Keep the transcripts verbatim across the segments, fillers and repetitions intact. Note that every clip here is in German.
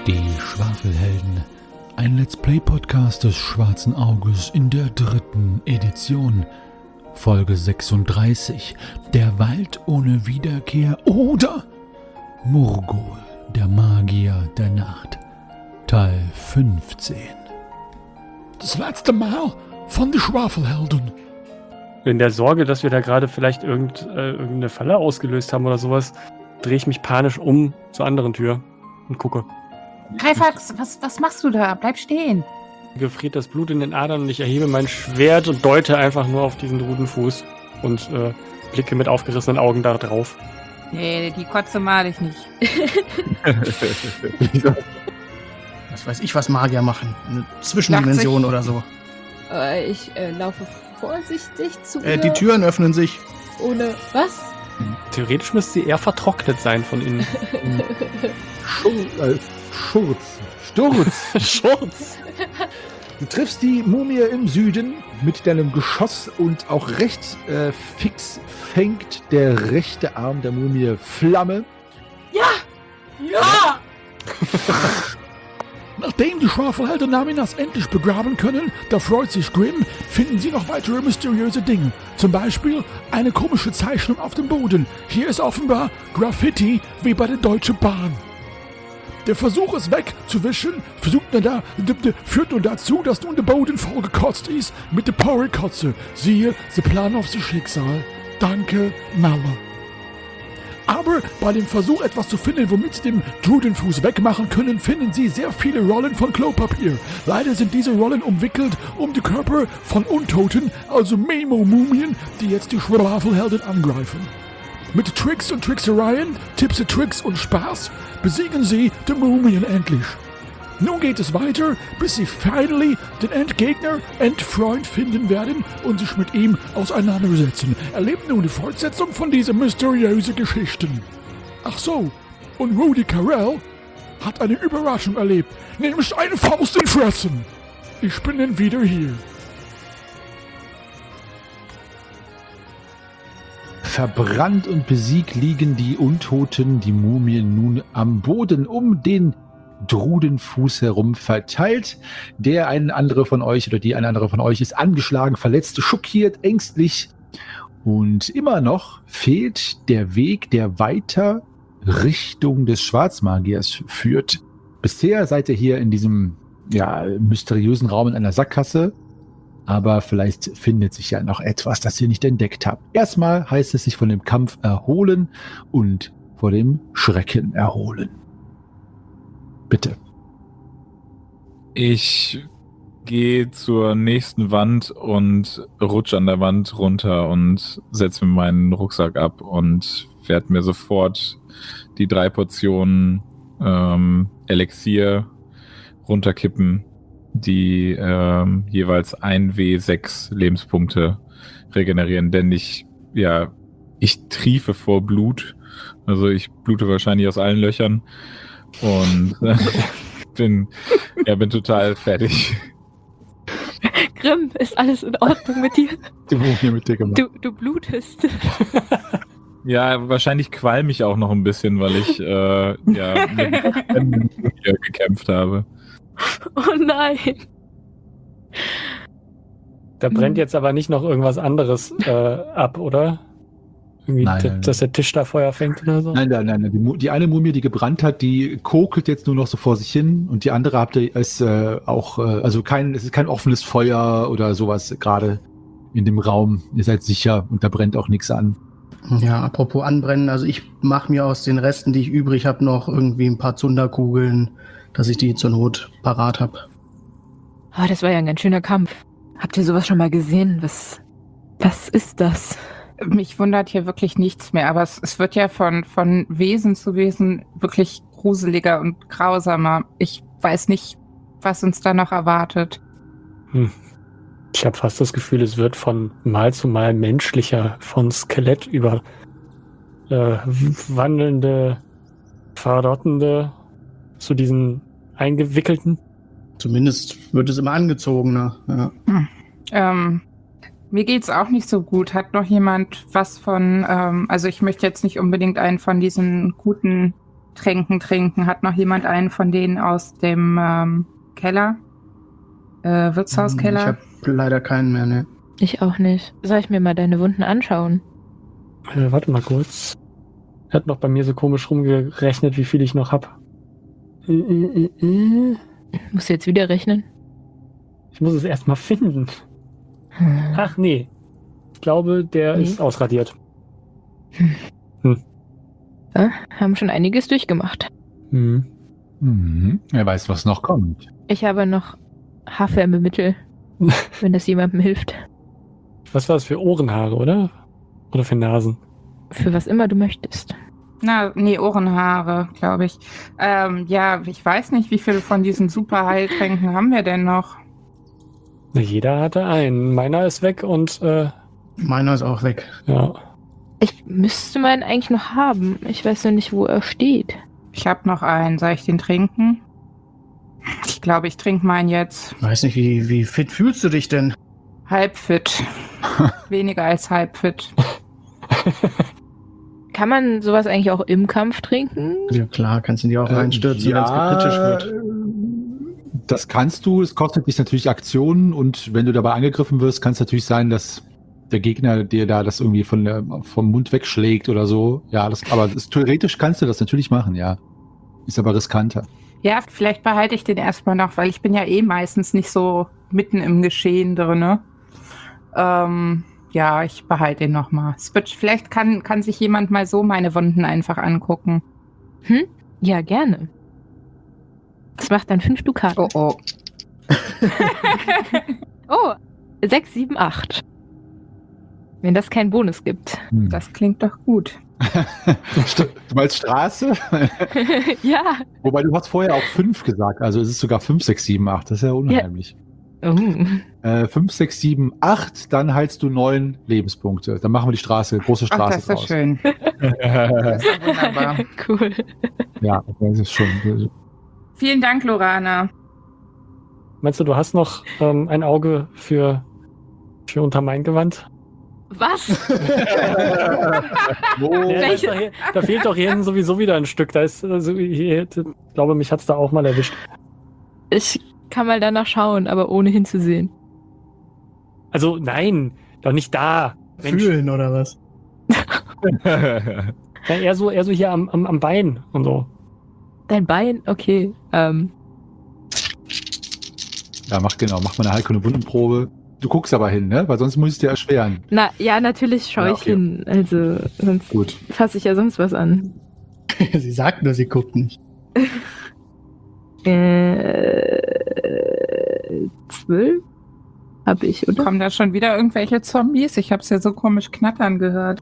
Die Schwafelhelden, ein Let's Play Podcast des Schwarzen Auges in der dritten Edition. Folge sechsunddreißig, der Wald ohne Wiederkehr oder Murgol, der Magier der Nacht. Teil fünfzehn. Das letzte Mal von den Schwafelhelden. In der Sorge, dass wir da gerade vielleicht irgend, äh, irgendeine Falle ausgelöst haben oder sowas, drehe ich mich panisch um zur anderen Tür und gucke. Greifax, was, was machst du da? Bleib stehen. Gefriert das Blut in den Adern und ich erhebe mein Schwert und deute einfach nur auf diesen Rudenfuß und äh, blicke mit aufgerissenen Augen da drauf. Nee, die Kotze mal ich nicht. Was weiß ich, was Magier machen. Eine Zwischendimension oder so. Äh, ich äh, laufe vorsichtig zu Äh, ihr. die Türen öffnen sich. Ohne was? Theoretisch müsste sie eher vertrocknet sein von innen. Schur äh, Schurz. Sturz. Schurz. Du triffst die Mumie im Süden mit deinem Geschoss und auch recht äh, fix fängt der rechte Arm der Mumie Flamme. Ja! Ja! Nachdem die Schwafelhelden Naminas endlich begraben können, da freut sich Grimm, finden sie noch weitere mysteriöse Dinge. Zum Beispiel eine komische Zeichnung auf dem Boden. Hier ist offenbar Graffiti wie bei der Deutschen Bahn. Der Versuch, es wegzuwischen, versucht nur da, führt nun dazu, dass nun der Boden vollgekotzt ist mit der Porrikotze. Siehe, the Plan of the Schicksal. Danke, Malle. Aber bei dem Versuch, etwas zu finden, womit sie den Drudenfuß wegmachen können, finden sie sehr viele Rollen von Klopapier. Leider sind diese Rollen umwickelt um die Körper von Untoten, also Memo-Mumien, die jetzt die Schwafelhelden angreifen. Mit Tricks und Tricksereien, Tipps und Tricks und Spaß besiegen sie die Mumien endlich. Nun geht es weiter, bis sie finally den Endgegner, Endfreund finden werden und sich mit ihm auseinandersetzen. Erlebt nun die Fortsetzung von dieser mysteriösen Geschichten. Ach so, und Rudy Carell hat eine Überraschung erlebt, nämlich eine Faust in Fressen. Ich bin dann wieder hier. Verbrannt und besiegt liegen die Untoten, die Mumien nun am Boden um den Drudenfuß herum verteilt. Der ein andere von euch oder die eine andere von euch ist angeschlagen, verletzt, schockiert, ängstlich. Und immer noch fehlt der Weg, der weiter Richtung des Schwarzmagiers führt. Bisher seid ihr hier in diesem ja, mysteriösen Raum in einer Sackgasse. Aber vielleicht findet sich ja noch etwas, das ihr nicht entdeckt habt. Erstmal heißt es sich von dem Kampf erholen und vor dem Schrecken erholen. Bitte. Ich gehe zur nächsten Wand und rutsche an der Wand runter und setze mir meinen Rucksack ab und werde mir sofort die drei Portionen ähm, Elixier runterkippen, die ähm, jeweils ein W sechs Lebenspunkte regenerieren, denn ich, ja, ich triefe vor Blut, also ich blute wahrscheinlich aus allen Löchern und äh, bin, ja, bin total fertig. Grimm, ist alles in Ordnung mit dir? Die Mumie mit dir gemacht. Du, du blutest. Ja, wahrscheinlich qualm ich auch noch ein bisschen, weil ich äh, ja mit mir gekämpft habe. Oh nein. Da brennt jetzt aber nicht noch irgendwas anderes äh, ab, oder? Irgendwie, Nein, d- nein, dass der Tisch da Feuer fängt oder so? Nein, nein, nein. Die, Mu- die eine Mumie, die gebrannt hat, die kokelt jetzt nur noch so vor sich hin. Und die andere habt ihr ist äh, auch, äh, also kein, es ist kein offenes Feuer oder sowas gerade in dem Raum. Ihr seid sicher und da brennt auch nichts an. Ja, apropos anbrennen, also ich mache mir aus den Resten, die ich übrig habe, noch irgendwie ein paar Zunderkugeln, dass ich die zur Not parat habe. Oh, das war ja ein ganz schöner Kampf. Habt ihr sowas schon mal gesehen? Was, was ist das? Mich wundert hier wirklich nichts mehr, aber es, es wird ja von, von Wesen zu Wesen wirklich gruseliger und grausamer. Ich weiß nicht, was uns da noch erwartet. Hm. Ich habe fast das Gefühl, es wird von Mal zu Mal menschlicher, von Skelett über äh, wandelnde, verrottende zu diesen eingewickelten. Zumindest wird es immer angezogener. Ja. Hm. Ähm, mir geht's auch nicht so gut. Hat noch jemand was von, ähm, also ich möchte jetzt nicht unbedingt einen von diesen guten Tränken trinken. Hat noch jemand einen von denen aus dem ähm, Keller? Äh, Wirtshauskeller? Ich habe leider keinen mehr, ne? Ich auch nicht. Soll ich mir mal deine Wunden anschauen? Äh, warte mal kurz. Er hat noch bei mir so komisch rumgerechnet, wie viel ich noch hab. Äh, äh, äh. Musst du jetzt wieder rechnen? Ich muss es erstmal finden. Hm. Ach nee. Ich glaube, der Nee. ist ausradiert. Ja, haben schon einiges durchgemacht. Hm. Mhm. Wer weiß, was noch kommt. Ich habe noch Haarwärmemittel, wenn das jemandem hilft. Was war das für Ohrenhaare, oder? Oder für Nasen? Für was immer du möchtest. Na, nee, Ohrenhaare, glaube ich. Ähm, ja, ich weiß nicht, wie viele von diesen Superheiltränken haben wir denn noch? Na, jeder hatte einen. Meiner ist weg und äh, Meiner ist auch weg. ja. Ich müsste meinen eigentlich noch haben. Ich weiß noch nicht, wo er steht. Ich habe noch einen. Soll ich den trinken? Ich glaube, ich trinke meinen jetzt. Weiß nicht, wie, wie fit fühlst du dich denn? Halb fit. Weniger als halb fit. Kann man sowas eigentlich auch im Kampf trinken? Ja klar, kannst du dir auch Äh, reinstürzen, wenn es kritisch wird. Das kannst du. Es kostet dich natürlich Aktionen und wenn du dabei angegriffen wirst, kann es natürlich sein, dass der Gegner dir da das irgendwie von der, vom Mund wegschlägt oder so. Ja, das, aber das, theoretisch kannst du das natürlich machen, ja. Ist aber riskanter. Ja, vielleicht behalte ich den erstmal noch, weil ich bin ja eh meistens nicht so mitten im Geschehen drinne. Ähm, ja, ich behalte den nochmal. Vielleicht kann, kann sich jemand mal so meine Wunden einfach angucken. Hm? Ja, gerne. Das macht dann fünf Dukaten. Oh, oh. Oh, sechs, sieben, acht. Wenn das keinen Bonus gibt. Hm. Das klingt doch gut. Du meinst Straße? Ja. Wobei du hast vorher auch fünf gesagt, also es ist sogar fünf, sechs, sieben, acht. Das ist ja unheimlich. Oh. Äh, fünf, sechs, sieben, acht, dann heilst du neun Lebenspunkte. Dann machen wir die Straße, große Ach, Straße das ist ja draus. schön. Das ist ja wunderbar. Cool. Ja, das ist schon. Vielen Dank, Lorana. Meinst du, du hast noch ähm, ein Auge für, für unter mein Gewand? Was? Wo? Ja, da, ist Welche- doch hier, da fehlt doch hier hinten sowieso wieder ein Stück. Da ist, also, hier, ich glaube, mich hat's da auch mal erwischt. Ich kann mal danach schauen, aber ohne hinzusehen. Also, nein, doch nicht da. Mensch. Fühlen oder was? Ja, eher so, eher so hier am, am, am Bein und so. Dein Bein? Okay. Ähm, Ja, mach genau, mach mal eine Heilkunde Wundenprobe. Du guckst aber hin, ne? Weil sonst muss ich es dir erschweren. na, ja, natürlich schaue Ja, ich okay. hin. Also, sonst Gut. fasse ich ja sonst was an. Sie sagt nur, sie guckt nicht. Äh, zwölf? Hab ich, oder? Kommen da schon wieder irgendwelche Zombies? Ich hab's ja so komisch knattern gehört.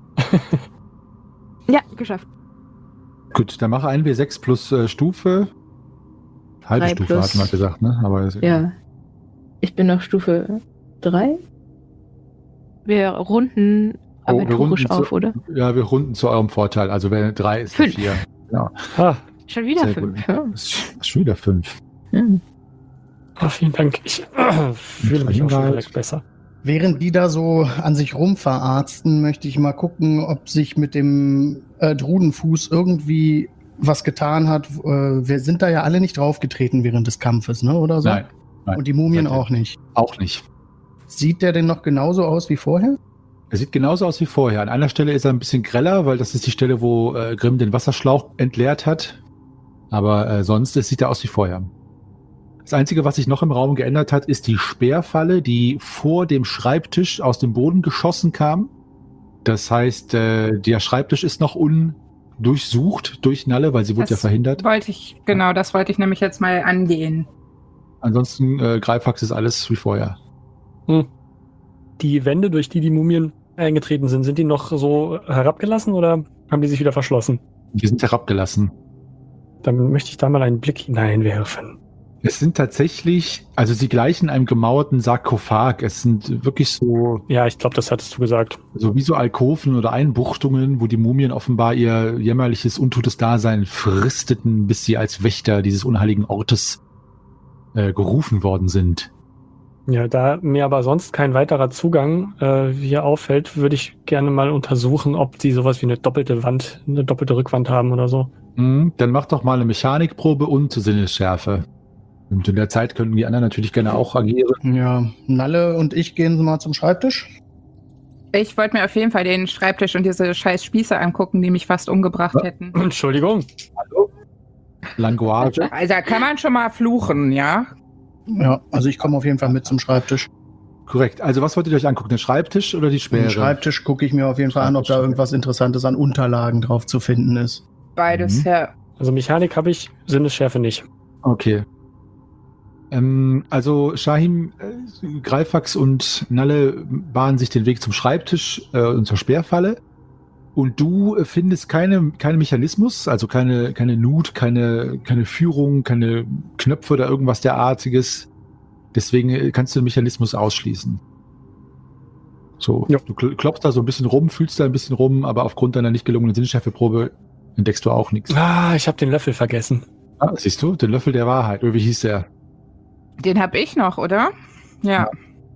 Ja, geschafft. Gut, dann mach ein W sechs plus äh, Stufe. Halbe Drei Stufe plus- hatten wir gesagt, ne? Aber das- Ja. Ich bin auf Stufe drei. Wir runden Oh, wir aventurisch runden auf, zu- oder? Ja, wir runden zu eurem Vorteil. Also wenn drei ist Fünf. vier. Ja, Ah, Schon wieder sehr fünf. gut. Ja. Das ist schon wieder fünf. Hm. oh, vielen Dank. Ich äh, fühle mich auch schon Hinweis. direkt besser. Während die da so an sich rumverarzten, möchte ich mal gucken, ob sich mit dem äh, Drudenfuß irgendwie was getan hat. Äh, wir sind da ja alle nicht draufgetreten während des Kampfes, ne? Oder so? Nein, nein. Und die Mumien Seid ihr- auch nicht. Auch nicht. Sieht der denn noch genauso aus wie vorher? Er sieht genauso aus wie vorher. An einer Stelle ist er ein bisschen greller, weil das ist die Stelle, wo äh, Grimm den Wasserschlauch entleert hat. Aber äh, sonst es sieht er aus wie vorher. Das Einzige, was sich noch im Raum geändert hat, ist die Speerfalle, die vor dem Schreibtisch aus dem Boden geschossen kam. Das heißt, äh, der Schreibtisch ist noch undurchsucht durch Nalle, weil sie wurde ja Das verhindert. Wollte ich, genau, das wollte ich nämlich jetzt mal angehen. Ansonsten äh, Greifax ist alles wie vorher. Hm. Die Wände, durch die die Mumien eingetreten sind, sind die noch so herabgelassen oder haben die sich wieder verschlossen? Die sind herabgelassen. Dann möchte ich da mal einen Blick hineinwerfen. Es sind tatsächlich, also sie gleichen einem gemauerten Sarkophag. Es sind wirklich so, Ja, ich glaube, das hattest du gesagt. so wie so Alkoven oder Einbuchtungen, wo die Mumien offenbar ihr jämmerliches, untotes Dasein fristeten, bis sie als Wächter dieses unheiligen Ortes äh, gerufen worden sind. Ja, da mir aber sonst kein weiterer Zugang äh, hier auffällt, würde ich gerne mal untersuchen, ob die sowas wie eine doppelte Wand, eine doppelte Rückwand haben oder so. Mhm, dann mach doch mal eine Mechanikprobe und Sinnesschärfe. Und in der Zeit können die anderen natürlich gerne auch agieren. Ja, Nalle und ich gehen mal zum Schreibtisch. Ich wollte mir auf jeden Fall den Schreibtisch und diese scheiß Spieße angucken, die mich fast umgebracht Ja. hätten. Entschuldigung. Hallo? Language. Also da kann man schon mal fluchen, ja? Ja, also ich komme auf jeden Fall mit zum Schreibtisch. Korrekt. Also was wollt ihr euch angucken? Den Schreibtisch oder die Den Sperre? Schreibtisch gucke ich mir auf jeden Fall an, ob da Schreibtisch. irgendwas Interessantes an Unterlagen drauf zu finden ist. Beides, Mhm. ja. Also Mechanik habe ich, Sinnesschärfe nicht. Okay. Ähm, also Shahim, äh, Greifax und Nalle bahnen sich den Weg zum Schreibtisch äh, und zur Sperrfalle. Und du äh, findest keine, keinen Mechanismus, also keine, keine N U T, keine, keine Führung, keine Knöpfe oder irgendwas derartiges. Deswegen äh, kannst du den Mechanismus ausschließen. So, Ja. du kl- klopfst da so ein bisschen rum, fühlst da ein bisschen rum, aber aufgrund deiner nicht gelungenen Sinnschärfeprobe entdeckst du auch nichts. Ah, ich habe den Löffel vergessen. Ah, siehst du, den Löffel der Wahrheit, oder wie hieß der? Den hab ich noch, oder? Ja.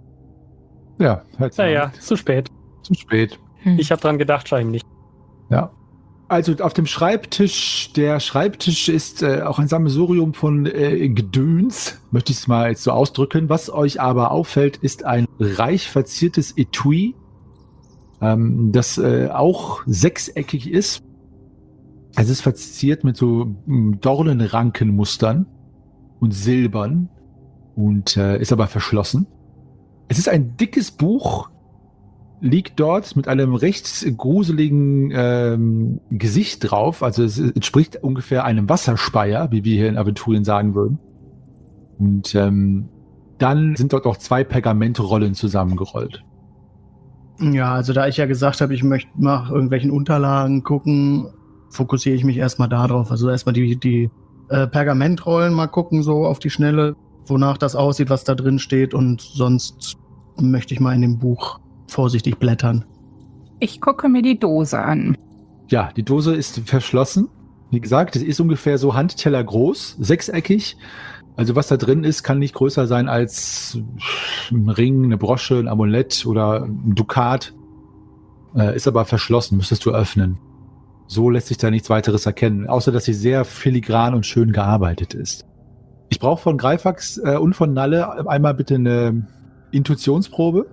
Ja, hört's mal. Naja, zu spät. Zu spät. Hm. Ich habe dran gedacht, Schein nicht. Ja. Also auf dem Schreibtisch, der Schreibtisch ist äh, auch ein Sammelsurium von äh, Gedöns, möchte ich es mal jetzt so ausdrücken. Was euch aber auffällt, ist ein reich verziertes Etui, ähm, das äh, auch sechseckig ist. Es ist verziert mit so m, Dornenrankenmustern und Silbern und äh, ist aber verschlossen. Es ist ein dickes Buch, liegt dort mit einem recht gruseligen ähm, Gesicht drauf. Also es entspricht ungefähr einem Wasserspeier, wie wir hier in Aventurien sagen würden. Und ähm, dann sind dort auch zwei Pergamentrollen zusammengerollt. Ja, also da ich ja gesagt habe, ich möchte nach irgendwelchen Unterlagen gucken, fokussiere ich mich erstmal darauf. Also erstmal die, die äh, Pergamentrollen mal gucken, so auf die Schnelle, wonach das aussieht, was da drin steht. Und sonst möchte ich mal in dem Buch vorsichtig blättern. Ich gucke mir die Dose an. Ja, die Dose ist verschlossen. Wie gesagt, es ist ungefähr so Handteller groß, sechseckig. Also was da drin ist, kann nicht größer sein als ein Ring, eine Brosche, ein Amulett oder ein Dukat. Äh, ist aber verschlossen, müsstest du öffnen. So lässt sich da nichts weiteres erkennen, außer dass sie sehr filigran und schön gearbeitet ist. Ich brauche von Greifax äh, und von Nalle einmal bitte eine Intuitionsprobe.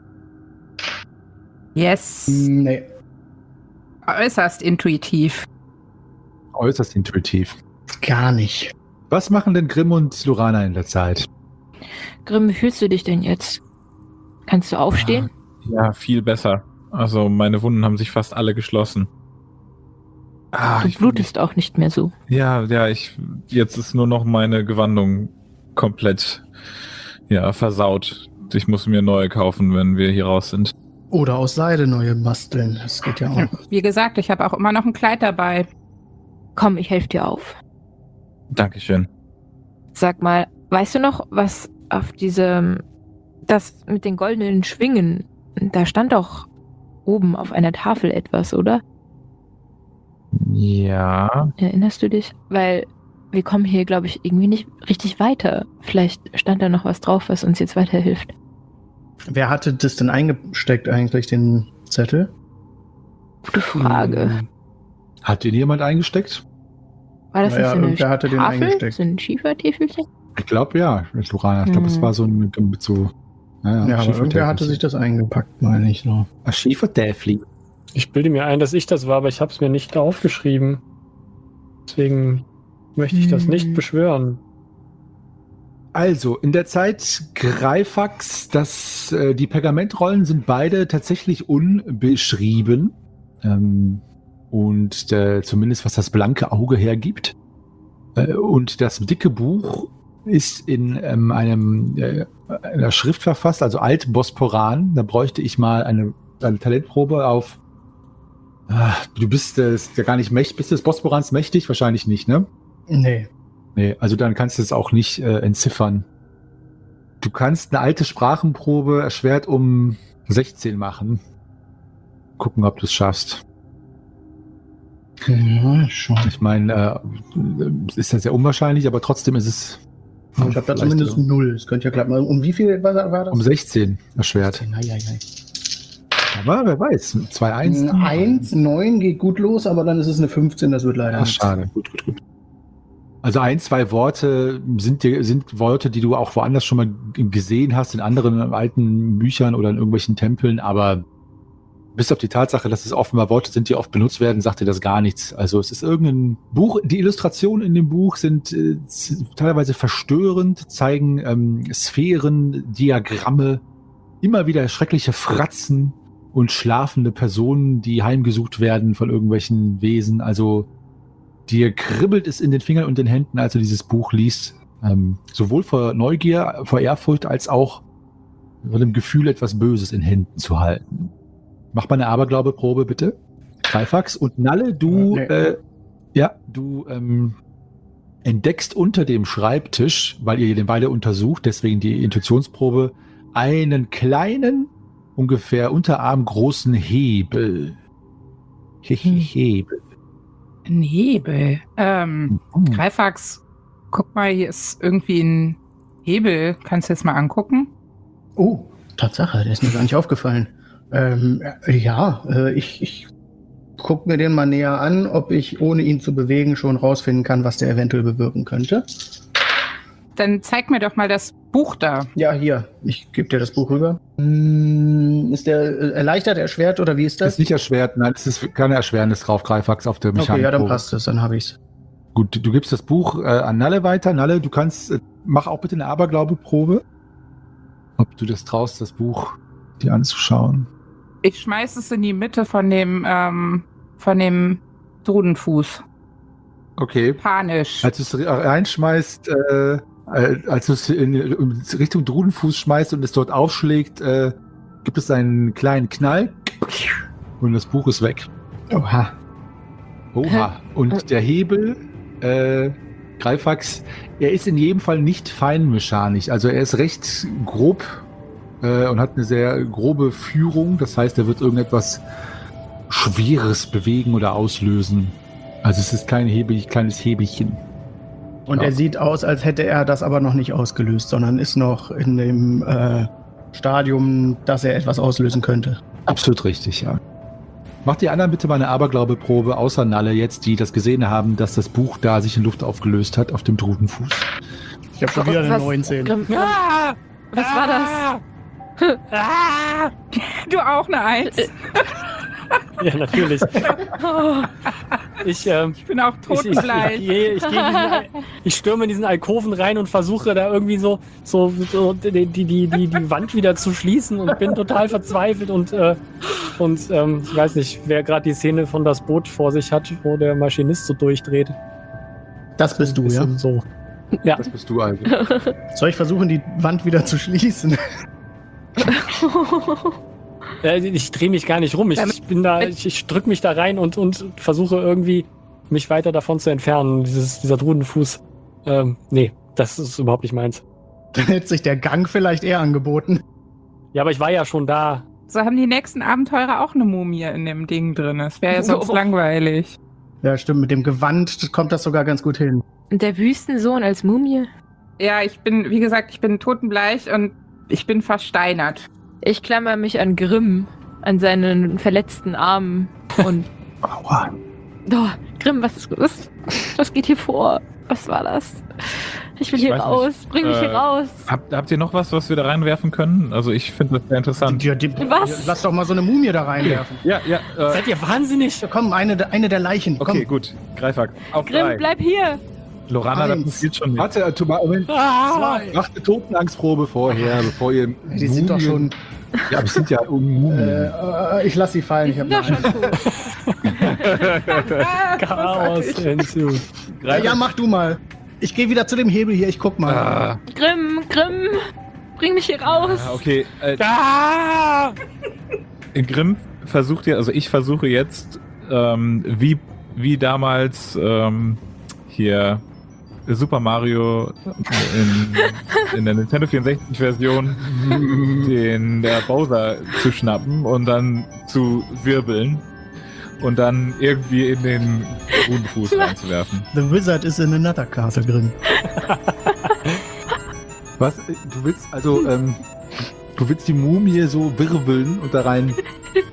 Yes. Nee. Äußerst intuitiv. Äußerst intuitiv. Gar nicht. Was machen denn Grimm und Lorana in der Zeit? Grimm, wie fühlst du dich denn jetzt? Kannst du aufstehen? Ja, viel besser. Also meine Wunden haben sich fast alle geschlossen. Ah, Du ich- blutest auch nicht mehr so. Ja, ja, ich jetzt ist nur noch meine Gewandung komplett ja, versaut. Ich muss mir neue kaufen, wenn wir hier raus sind. Oder aus Seide neue basteln. Das geht ja auch. Wie gesagt, ich habe auch immer noch ein Kleid dabei. Komm, ich helfe dir auf. Dankeschön. Sag mal, weißt du noch, was auf diesem, das mit den goldenen Schwingen, da stand doch oben auf einer Tafel etwas, oder? Ja. Erinnerst du dich? Weil wir kommen hier, glaube ich, irgendwie nicht richtig weiter. Vielleicht stand da noch was drauf, was uns jetzt weiterhilft. Wer hatte das denn eingesteckt eigentlich, den Zettel? Gute Frage. Hm. Hat den jemand eingesteckt? War das Naja, nicht so eine irgendwer hatte den Tafel? eingesteckt. So ein Schiefertäfelchen? Ich glaube ja, mit Lorana. Ich glaube, das Hm. war so ein mit so. Ja, aber irgendwer hatte sich das eingepackt, meine ich so. Ein Schiefertäfli. Ich bilde mir ein, dass ich das war, aber ich habe es mir nicht aufgeschrieben. Deswegen möchte ich das nicht Hm. beschwören. Also, in der Zeit Greifax, das, äh, die Pergamentrollen sind beide tatsächlich unbeschrieben. Ähm, und äh, zumindest was das blanke Auge hergibt. Äh, und das dicke Buch ist in ähm, einem äh, einer Schrift verfasst, also Altbosporan. Da bräuchte ich mal eine, eine Talentprobe auf. Ah, du bist äh, ja gar nicht mächtig. Bist du des Bosporans mächtig? Wahrscheinlich nicht, ne? Nee. Nee, also dann kannst du es auch nicht äh, entziffern. Du kannst eine alte Sprachenprobe erschwert um sechzehn machen. Gucken, ob du es schaffst. Ja, schon. Ich meine, äh, ist ja sehr unwahrscheinlich, aber trotzdem ist es. Ich habe da vielleicht zumindest null. Das könnte ja klappen. Um wie viel war, war das? um sechzehn erschwert. Ei, ei, ei. Aber wer weiß, zwei eins. eins, neun geht gut los, aber dann ist es eine fünfzehn, das wird leider Ach, nichts. schade. Gut, gut, gut. Also ein, zwei Worte sind, dir, sind Worte, die du auch woanders schon mal g- gesehen hast, in anderen alten Büchern oder in irgendwelchen Tempeln, aber bis auf die Tatsache, dass es offenbar Worte sind, die oft benutzt werden, sagt dir das gar nichts. Also es ist irgendein Buch, die Illustrationen in dem Buch sind äh, z- teilweise verstörend, zeigen ähm, Sphären, Diagramme, immer wieder schreckliche Fratzen und schlafende Personen, die heimgesucht werden von irgendwelchen Wesen. Also dir kribbelt es in den Fingern und den Händen, als du dieses Buch liest. Ähm, sowohl vor Neugier, vor Ehrfurcht, als auch vor dem Gefühl, etwas Böses in Händen zu halten. Mach mal eine Aberglaube-Probe, bitte. Greifax und Nalle, du, Nee. äh, ja, du ähm, entdeckst unter dem Schreibtisch, weil ihr den beide untersucht, deswegen die Intuitionsprobe, einen kleinen, ungefähr unterarmgroßen Hebel. Hebel. Ein Hebel. Ähm, Mhm. Greifax, guck mal, hier ist irgendwie ein Hebel. Kannst du jetzt mal angucken? Oh, Tatsache, der ist mir gar nicht aufgefallen. Ähm, äh, ja, äh, ich, ich gucke mir den mal näher an, ob ich ohne ihn zu bewegen schon rausfinden kann, was der eventuell bewirken könnte. Dann zeig mir doch mal das Buch da. Ja, hier, ich gebe dir das Buch rüber. Hm, ist der äh, erleichtert, erschwert oder wie ist Das das? ist nicht erschwert, nein, es ist keine Erschwernis drauf, Greifax auf der Mechanik. Okay, ja, dann passt es, dann habe ich's. Gut, du, du gibst das Buch äh, an Nalle weiter. Nalle, du kannst, äh, mach auch bitte eine Aberglaube-Probe. Ob du das traust, das Buch dir anzuschauen. Ich schmeiß es in die Mitte von dem, ähm, von dem Drudenfuß. Okay. Panisch. Als du es reinschmeißt, äh, äh, als du es in in Richtung Drudenfuß schmeißt und es dort aufschlägt, äh, gibt es einen kleinen Knall und das Buch ist weg. Oha. Oha. Und der Hebel, äh, Greifax, er ist in jedem Fall nicht feinmechanisch. Also er ist recht grob äh, und hat eine sehr grobe Führung. Das heißt, er wird irgendetwas Schweres bewegen oder auslösen. Also es ist kein Hebel, kleines Hebelchen. Und Ja. er sieht aus, als hätte er das aber noch nicht ausgelöst, sondern ist noch in dem äh, Stadium, dass er etwas auslösen könnte. Absolut richtig, ja. Macht die anderen bitte mal eine Aberglaube-Probe, außer Nalle jetzt, die das gesehen haben, dass das Buch da sich in Luft aufgelöst hat auf dem Drudenfuß. Ich habe schon wieder eine Was- neunzehn. Grimm, Grimm, Ah! was war das? Ah! Du auch eine Eins? Ja, natürlich. Oh, Ich, ähm, Ich bin auch ich, ich, ich, totenbleich. gehe- ich, gehe in diesen Al- ich stürme in diesen Alkoven rein und versuche da irgendwie so, so, so die, die, die, die, die Wand wieder zu schließen und bin total verzweifelt und, äh, und ähm, ich weiß nicht, wer gerade die Szene von das Boot vor sich hat, wo der Maschinist so durchdreht. Das bist du, ja? Bisschen So. Ja. Das bist du also. Soll ich versuchen, die Wand wieder zu schließen? Äh, Ich drehe mich gar nicht rum. Ich, ich bin da, ich, ich drücke mich da rein und, und versuche irgendwie mich weiter davon zu entfernen. Dieses, dieser Drudenfuß. Ähm, nee, das ist überhaupt nicht meins. Dann hätte sich der Gang vielleicht eher angeboten. Ja, aber ich war ja schon da. So haben die nächsten Abenteurer auch eine Mumie in dem Ding drin. Das wäre ja sonst Oh. langweilig. Ja, stimmt, mit dem Gewand kommt das sogar ganz gut hin. Und der Wüstensohn als Mumie? Ja, ich bin, wie gesagt, ich bin totenbleich und ich bin versteinert. Ich klammer mich an Grimm, an seinen verletzten Arm und... Aua. Oh, Grimm, was, was, was geht hier vor? Was war das? Ich will Ich hier weiß raus. nicht. Bring mich hier Äh, raus. Habt, habt ihr noch was, was wir da reinwerfen können? Also ich finde das sehr interessant. Ja, die, Was? Lass doch mal so eine Mumie da reinwerfen. Ja, ja. Äh, Seid ihr wahnsinnig? Ja, komm, eine, der- eine der Leichen. okay, Komm. gut. Greifhack. Auf Grimm, drei. bleib hier. Lorana, Eins. das spielt schon mit. Warte, äh, tu mal- Moment. Ah, Macht eine Totenangstprobe vorher, bevor ihr. Die sind doch schon. Ja, aber es sind ja Mumien. Äh, äh, ich lass sie fallen. Die Ich hab sind doch eine schon tot. Chaos ensued. Ja, ja, mach du mal. Ich gehe wieder zu dem Hebel hier, ich guck mal. Ah, Grimm, Grimm, bring mich hier raus. ah, okay. Äh, Ah! Grimm versucht ja, also ich versuche jetzt, ähm, wie, wie damals ähm, hier Super Mario in, in der Nintendo vierundsechzig Version den der Bowser zu schnappen und dann zu wirbeln und dann irgendwie in den Rudenfuß reinzuwerfen. The Wizard is in another castle drin. Was? Du willst also, ähm, du willst die Mumie so wirbeln und da rein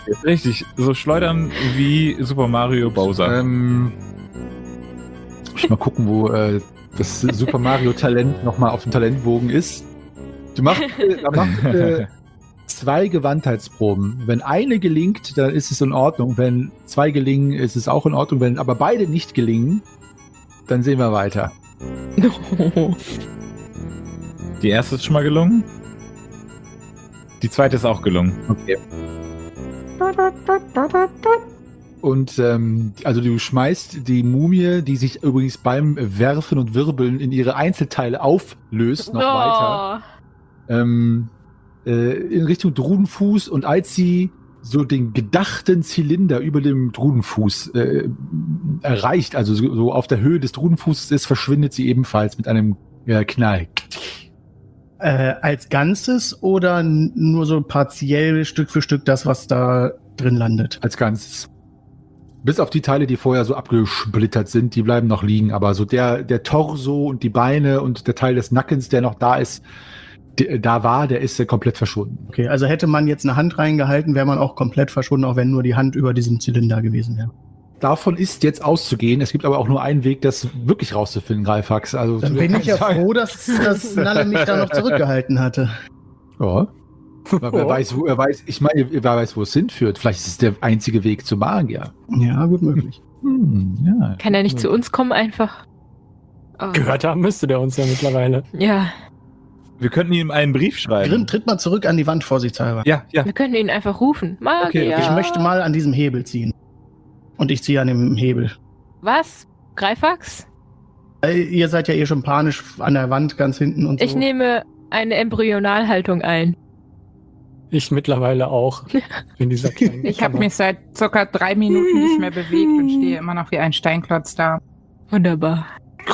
Richtig, so schleudern wie Super Mario Bowser. Ähm, ich mal gucken, wo äh, das Super Mario Talent nochmal auf dem Talentbogen ist. Du machst, äh, da machst äh, zwei Gewandtheitsproben. Wenn eine gelingt, dann ist es in Ordnung. Wenn zwei gelingen, ist es auch in Ordnung. Wenn aber beide nicht gelingen, dann sehen wir weiter. Die erste ist schon mal gelungen. Die zweite ist auch gelungen. Okay. Und ähm, also du schmeißt die Mumie, die sich übrigens beim Werfen und Wirbeln in ihre Einzelteile auflöst, noch weiter. Ähm, äh, in Richtung Drudenfuß, und als sie so den gedachten Zylinder über dem Drudenfuß äh, erreicht, also so, so auf der Höhe des Drudenfußes ist, verschwindet sie ebenfalls mit einem äh, Knall. Äh, als Ganzes oder n- nur so partiell Stück für Stück das, was da drin landet? Als Ganzes. Bis auf die Teile, die vorher so abgesplittert sind, die bleiben noch liegen. Aber so der, der Torso und die Beine und der Teil des Nackens, der noch da ist, der, da war, der ist äh, komplett verschwunden. Okay, also hätte man jetzt eine Hand reingehalten, wäre man auch komplett verschwunden, auch wenn nur die Hand über diesem Zylinder gewesen wäre. Davon ist jetzt auszugehen. Es gibt aber auch nur einen Weg, das wirklich rauszufinden, Greifax. Also, Dann bin ich ja froh, dass, dass Nalle mich da noch zurückgehalten hatte. Ja. Wer, wer weiß, wo er weiß, ich meine, wer weiß, wo es hinführt. Vielleicht ist es der einzige Weg zum Magier. Ja, gut möglich. Hm, ja. Kann er nicht zu uns kommen einfach? Oh. Gehört haben müsste der uns ja mittlerweile. Ja, Wir könnten ihm einen Brief schreiben. Grimm, tritt mal zurück an die Wand, vorsichtshalber. Ja, ja. wir können ihn einfach rufen. Magier. Ich möchte mal an diesem Hebel ziehen. Und ich ziehe an dem Hebel. Was? Greifax? Äh, Ihr seid ja eh schon panisch an der Wand ganz hinten und so. Ich nehme eine Embryonalhaltung ein. Ich mittlerweile auch. In dieser kleinen Ich habe Kammer. mich seit circa drei Minuten nicht mehr bewegt und stehe immer noch wie ein Steinklotz da. Wunderbar.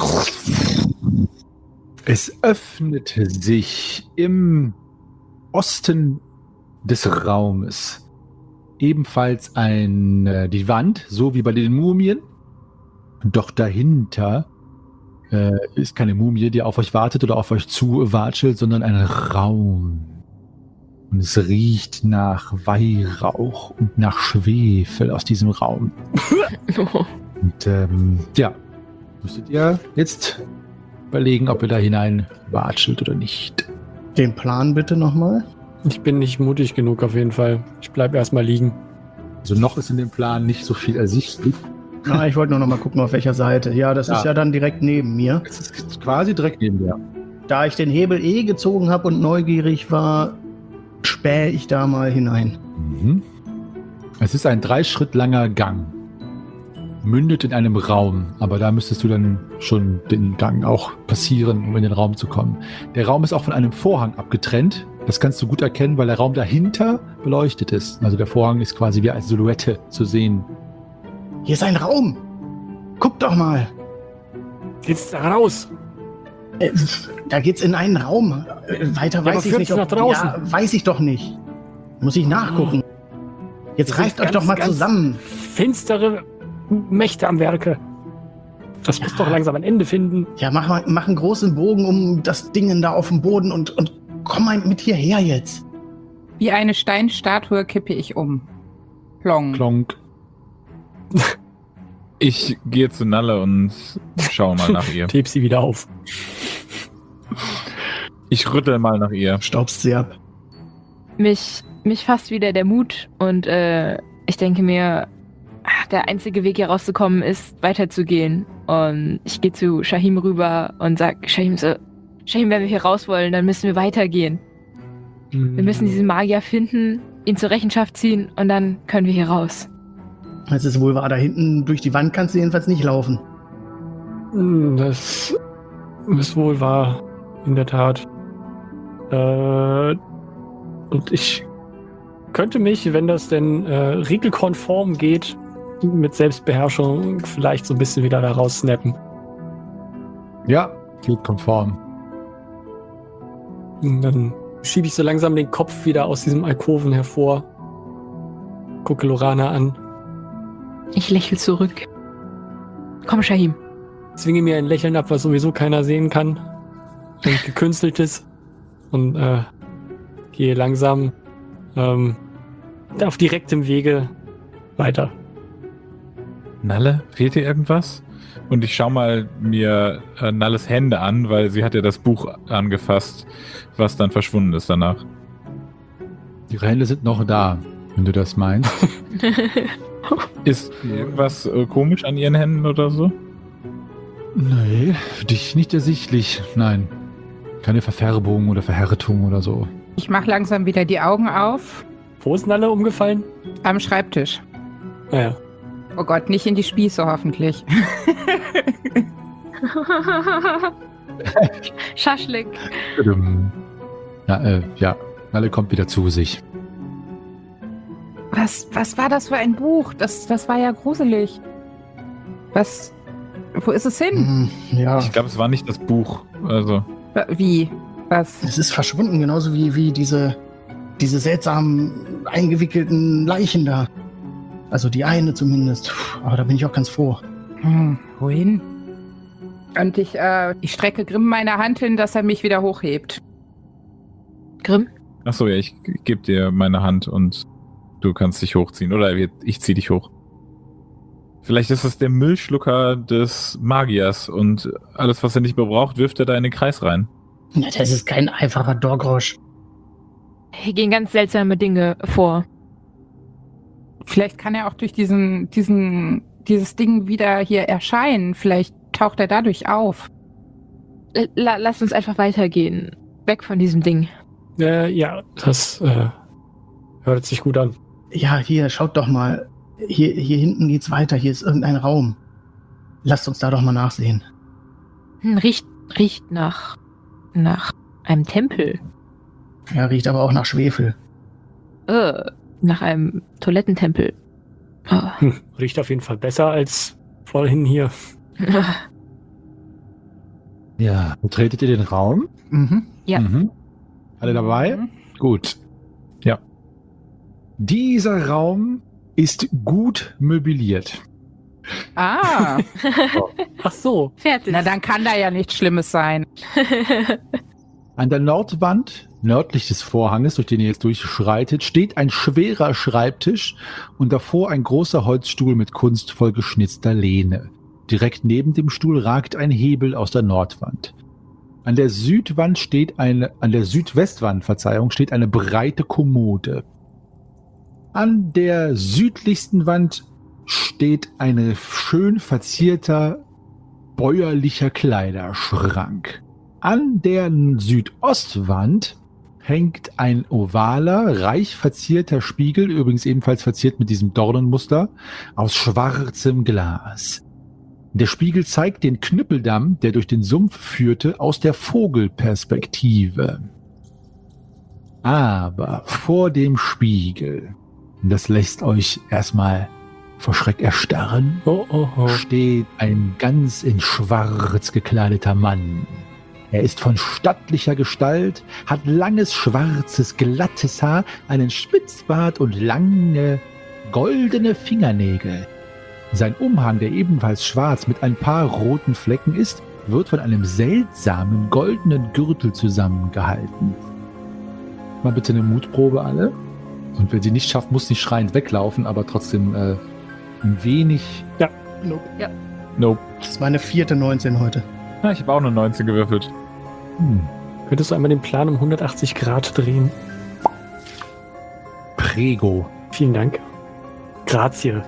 Es öffnete sich im Osten des Raumes ebenfalls ein, äh, die Wand, so wie bei den Mumien. Doch dahinter äh, ist keine Mumie, die auf euch wartet oder auf euch zuwatschelt, sondern ein Raum. Und es riecht nach Weihrauch und nach Schwefel aus diesem Raum. Und ähm, ja, müsstet ihr jetzt überlegen, ob ihr da hinein watschelt oder nicht. Den Plan bitte nochmal. Ich bin nicht mutig genug auf jeden Fall. Ich bleib erstmal liegen. Also noch ist in dem Plan nicht so viel ersichtlich. Ah, ich wollte nur noch mal gucken, auf welcher Seite. Ja, das Ja. ist ja dann direkt neben mir. Es ist quasi direkt neben dir. Da ich den Hebel eh gezogen habe und neugierig war, spähe ich da mal hinein. Mhm. Es ist ein drei Schritt langer Gang. Mündet in einem Raum, aber da müsstest du dann schon den Gang auch passieren, um in den Raum zu kommen. Der Raum ist auch von einem Vorhang abgetrennt. Das kannst du gut erkennen, weil der Raum dahinter beleuchtet ist. Also der Vorhang ist quasi wie als Silhouette zu sehen. Hier ist ein Raum. Guck doch mal. Geht's da raus? Äh, da geht's in einen Raum. Äh, weiter Ja, weiß aber ich führt's nicht. Ob, nach draußen? Ja, weiß ich doch nicht. Muss ich nachgucken. Jetzt Das reißt sind euch doch ganz, mal ganz zusammen. Finstere Mächte am Werke. Das muss Ja. doch langsam ein Ende finden. Ja, mach, mal, mach einen großen Bogen um das Ding da auf dem Boden und, und komm mal mit hierher jetzt. Wie eine Steinstatue kippe ich um. Plong. Klonk. Ich gehe zu Nalle und schaue mal nach ihr. Heb sie wieder auf. Ich rüttel mal nach ihr. Staubst sie ab. Mich, mich fasst wieder der Mut und äh, ich denke mir, ach, der einzige Weg hier rauszukommen ist, weiterzugehen. Und ich gehe zu Shahim rüber und sag, Shahim, so, Shahim, wenn wir hier raus wollen, dann müssen wir weitergehen. Wir müssen diesen Magier finden, ihn zur Rechenschaft ziehen und dann können wir hier raus. Es ist wohl wahr, da hinten durch die Wand kannst du jedenfalls nicht laufen. Hm, Das ist wohl wahr, in der Tat. Äh, und ich könnte mich, wenn das denn äh, regelkonform geht, mit Selbstbeherrschung vielleicht so ein bisschen wieder da raussnappen. Ja, geht konform. Und dann schiebe ich so langsam den Kopf wieder aus diesem Alkoven hervor, gucke Lorana an, Ich lächle zurück. Komm, Shahim. zwinge mir ein Lächeln ab, was sowieso keiner sehen kann. Ein gekünsteltes. Und äh, gehe langsam ähm, auf direktem Wege weiter. Nalle, fehlt dir irgendwas? Und ich schau mal mir äh, Nalles Hände an, weil sie hat ja das Buch angefasst, was dann verschwunden ist danach. Ihre Hände sind noch da, wenn du das meinst. Ist irgendwas äh, komisch an ihren Händen oder so? Nee, für dich nicht ersichtlich. Nein. Keine Verfärbung oder Verhärtung oder so. Ich mache langsam wieder die Augen auf. Wo ist Nalle umgefallen? Am Schreibtisch. Naja. Oh Gott, nicht in die Spieße hoffentlich. Schaschlik. Ja, äh, ja, Nalle kommt wieder zu sich. Was, was war das für ein Buch? Das, das war ja gruselig. Was, wo ist es hin? Hm, ja, Ich glaube, es war nicht das Buch. Also, Wie? Was? es ist verschwunden, genauso wie, wie diese, diese seltsamen eingewickelten Leichen da. Also die eine zumindest. Puh, aber da bin ich auch ganz froh. Hm, wohin? Und ich, äh, ich strecke Grimm meine Hand hin, dass er mich wieder hochhebt. Grimm? achso, ja, ich gebe dir meine Hand und du kannst dich hochziehen. Oder ich zieh dich hoch. Vielleicht ist es der Müllschlucker des Magiers und alles, was er nicht mehr braucht, wirft er da in den Kreis rein. Ja, das ist kein einfacher Dorgrosch. Hier gehen ganz seltsame Dinge vor. Vielleicht kann er auch durch diesen, diesen, dieses Ding wieder hier erscheinen. Vielleicht taucht er dadurch auf. L la lass uns einfach weitergehen. Weg von diesem Ding. Äh, ja, das äh, hört sich gut an. Ja, hier, schaut doch mal. Hier, hier hinten geht's weiter. Hier ist irgendein Raum. Lasst uns da doch mal nachsehen. Hm, riecht, riecht nach, nach einem Tempel. Ja, riecht aber auch nach Schwefel. Äh, nach einem Toilettentempel. Oh. Hm, riecht auf jeden Fall besser als vorhin hier. Ja, betretet ihr den Raum? Mhm. Ja. Mhm. Alle dabei? Mhm. Gut. Ja. Dieser Raum ist gut möbliert. Ah, Ach so. Fertig. na dann kann da ja nichts Schlimmes sein. An der Nordwand, nördlich des Vorhanges, durch den ihr jetzt durchschreitet, steht ein schwerer Schreibtisch und davor ein großer Holzstuhl mit kunstvoll geschnitzter Lehne. Direkt neben dem Stuhl ragt ein Hebel aus der Nordwand. An der Südwand steht eine, an der Südwestwand, Verzeihung, steht eine breite Kommode. An der südlichsten Wand steht ein schön verzierter bäuerlicher Kleiderschrank. An der Südostwand hängt ein ovaler, reich verzierter Spiegel, übrigens ebenfalls verziert mit diesem Dornenmuster, aus schwarzem Glas. Der Spiegel zeigt den Knüppeldamm, der durch den Sumpf führte, aus der Vogelperspektive. Aber vor dem Spiegel, das lässt euch erstmal vor Schreck erstarren, Oh, oh, oh. steht ein ganz in Schwarz gekleideter Mann. Er ist von stattlicher Gestalt, hat langes, schwarzes, glattes Haar, einen Spitzbart und lange, goldene Fingernägel. Sein Umhang, der ebenfalls schwarz mit ein paar roten Flecken ist, wird von einem seltsamen, goldenen Gürtel zusammengehalten. Mal bitte eine Mutprobe alle. Und wenn sie nicht schafft, muss sie schreiend weglaufen, aber trotzdem äh, ein wenig... Nope. Nope. Das ist meine vierte neunzehn heute. Ja, ich habe auch eine neunzehn gewürfelt. Hm, Könntest du einmal den Plan um hundertachtzig Grad drehen? Prego. Vielen Dank. Grazie.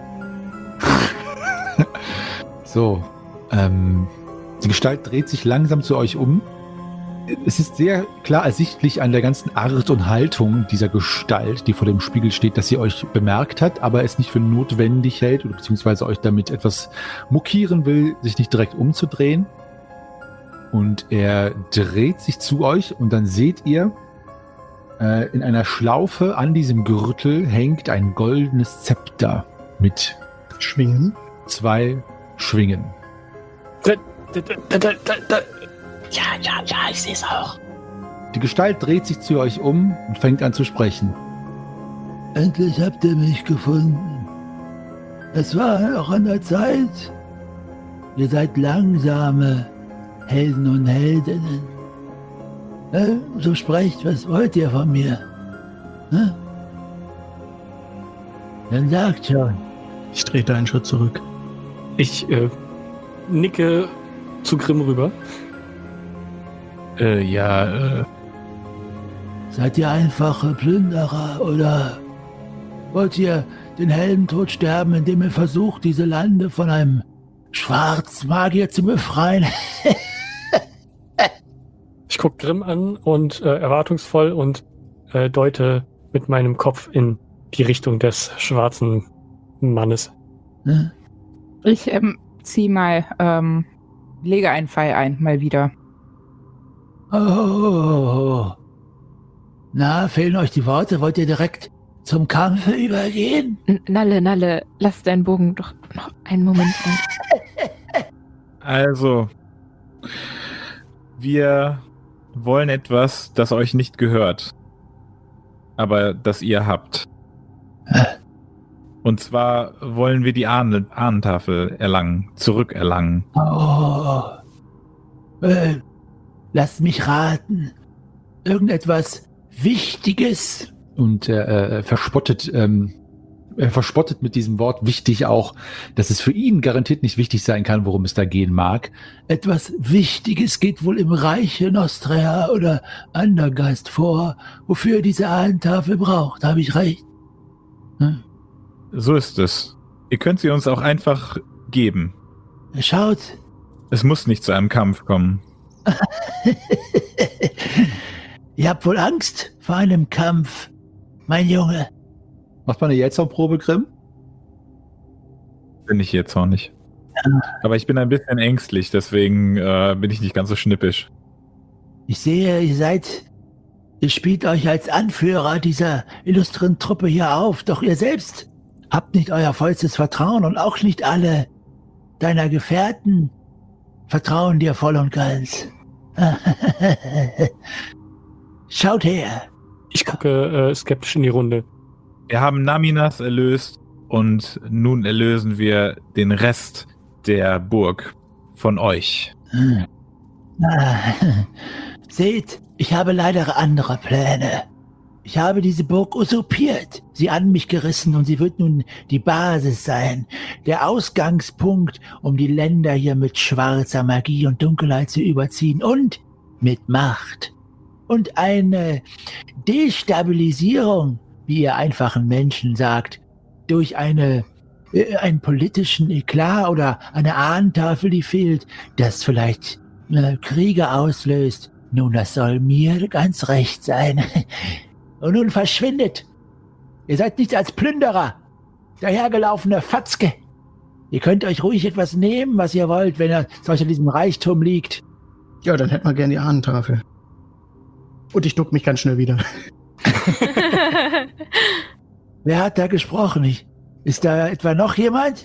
So, ähm, die Gestalt dreht sich langsam zu euch um. Es ist sehr klar ersichtlich an der ganzen Art und Haltung dieser Gestalt, die vor dem Spiegel steht, dass sie euch bemerkt hat, aber es nicht für notwendig hält oder beziehungsweise euch damit etwas mokieren will, sich nicht direkt umzudrehen. Und er dreht sich zu euch und dann seht ihr, äh, in einer Schlaufe an diesem Gürtel hängt ein goldenes Zepter mit Schwingen. zwei Schwingen. Da, da, da, da, da, da. Ja, ja, ja, ich sehe es auch. Die Gestalt dreht sich zu euch um und fängt an zu sprechen. Endlich habt ihr mich gefunden. Es war auch an der Zeit. Ihr seid langsame Helden und Heldinnen. Äh, so sprecht, was wollt ihr von mir? Hm? Dann sagt schon. Ich trete einen Schritt zurück. Ich äh, nicke zu Grimm rüber. Äh, ja, äh, Seid ihr einfache Plünderer oder wollt ihr den Heldentod sterben, indem ihr versucht, diese Lande von einem Schwarzmagier zu befreien? Ich gucke Grimm an und äh, erwartungsvoll und äh, deute mit meinem Kopf in die Richtung des schwarzen Mannes. Hm? Ich ähm, zieh mal, ähm, lege einen Pfeil ein, mal wieder. Oh. Na, fehlen euch die Worte? Wollt ihr direkt zum Kampf übergehen? N Nalle, Nalle, lass deinen Bogen doch noch einen Moment sein. also, wir wollen etwas, das euch nicht gehört, aber das ihr habt. Und zwar wollen wir die Ahnen Ahnentafel erlangen, zurückerlangen. Oh. Äh, lasst mich raten. Irgendetwas Wichtiges? Und er äh, verspottet, ähm, er verspottet mit diesem Wort wichtig auch, dass es für ihn garantiert nicht wichtig sein kann, worum es da gehen mag. Etwas Wichtiges geht wohl im Reiche Nostrea oder Andergeist vor, wofür ihr diese Ahnentafel braucht. Habe ich recht? Hm? So ist es. Ihr könnt sie uns auch einfach geben. Schaut. Es muss nicht zu einem Kampf kommen. Ihr habt wohl Angst vor einem Kampf, mein Junge. Macht mal eine Jetson-Probe, Grimm? Bin ich jetzt auch nicht. Aber ich bin ein bisschen ängstlich, deswegen äh, bin ich nicht ganz so schnippisch. Ich sehe, ihr seid, ihr spielt euch als Anführer dieser illustren Truppe hier auf, doch ihr selbst habt nicht euer vollstes Vertrauen und auch nicht alle deiner Gefährten vertrauen dir voll und ganz. Schaut her. Ich gucke äh, skeptisch in die Runde. Wir haben Naminas erlöst und nun erlösen wir den Rest der Burg von euch. Hm. Ah, seht, ich habe leider andere Pläne. Ich habe diese Burg usurpiert, sie an mich gerissen und sie wird nun die Basis sein, der Ausgangspunkt, um die Länder hier mit schwarzer Magie und Dunkelheit zu überziehen und mit Macht. Und eine Destabilisierung, wie ihr einfachen Menschen sagt, durch eine, äh, einen politischen Eklat oder eine Ahnentafel, die fehlt, das vielleicht äh, Kriege auslöst. Nun, das soll mir ganz recht sein. Und nun verschwindet. Ihr seid nichts als Plünderer, dahergelaufene Fatzke. Ihr könnt euch ruhig etwas nehmen, was ihr wollt, wenn ihr euch in diesem Reichtum liegt. Ja, dann hätten wir gern die Ahnentafel. Und ich duck mich ganz schnell wieder. Wer hat da gesprochen? Ich, ist da etwa noch jemand?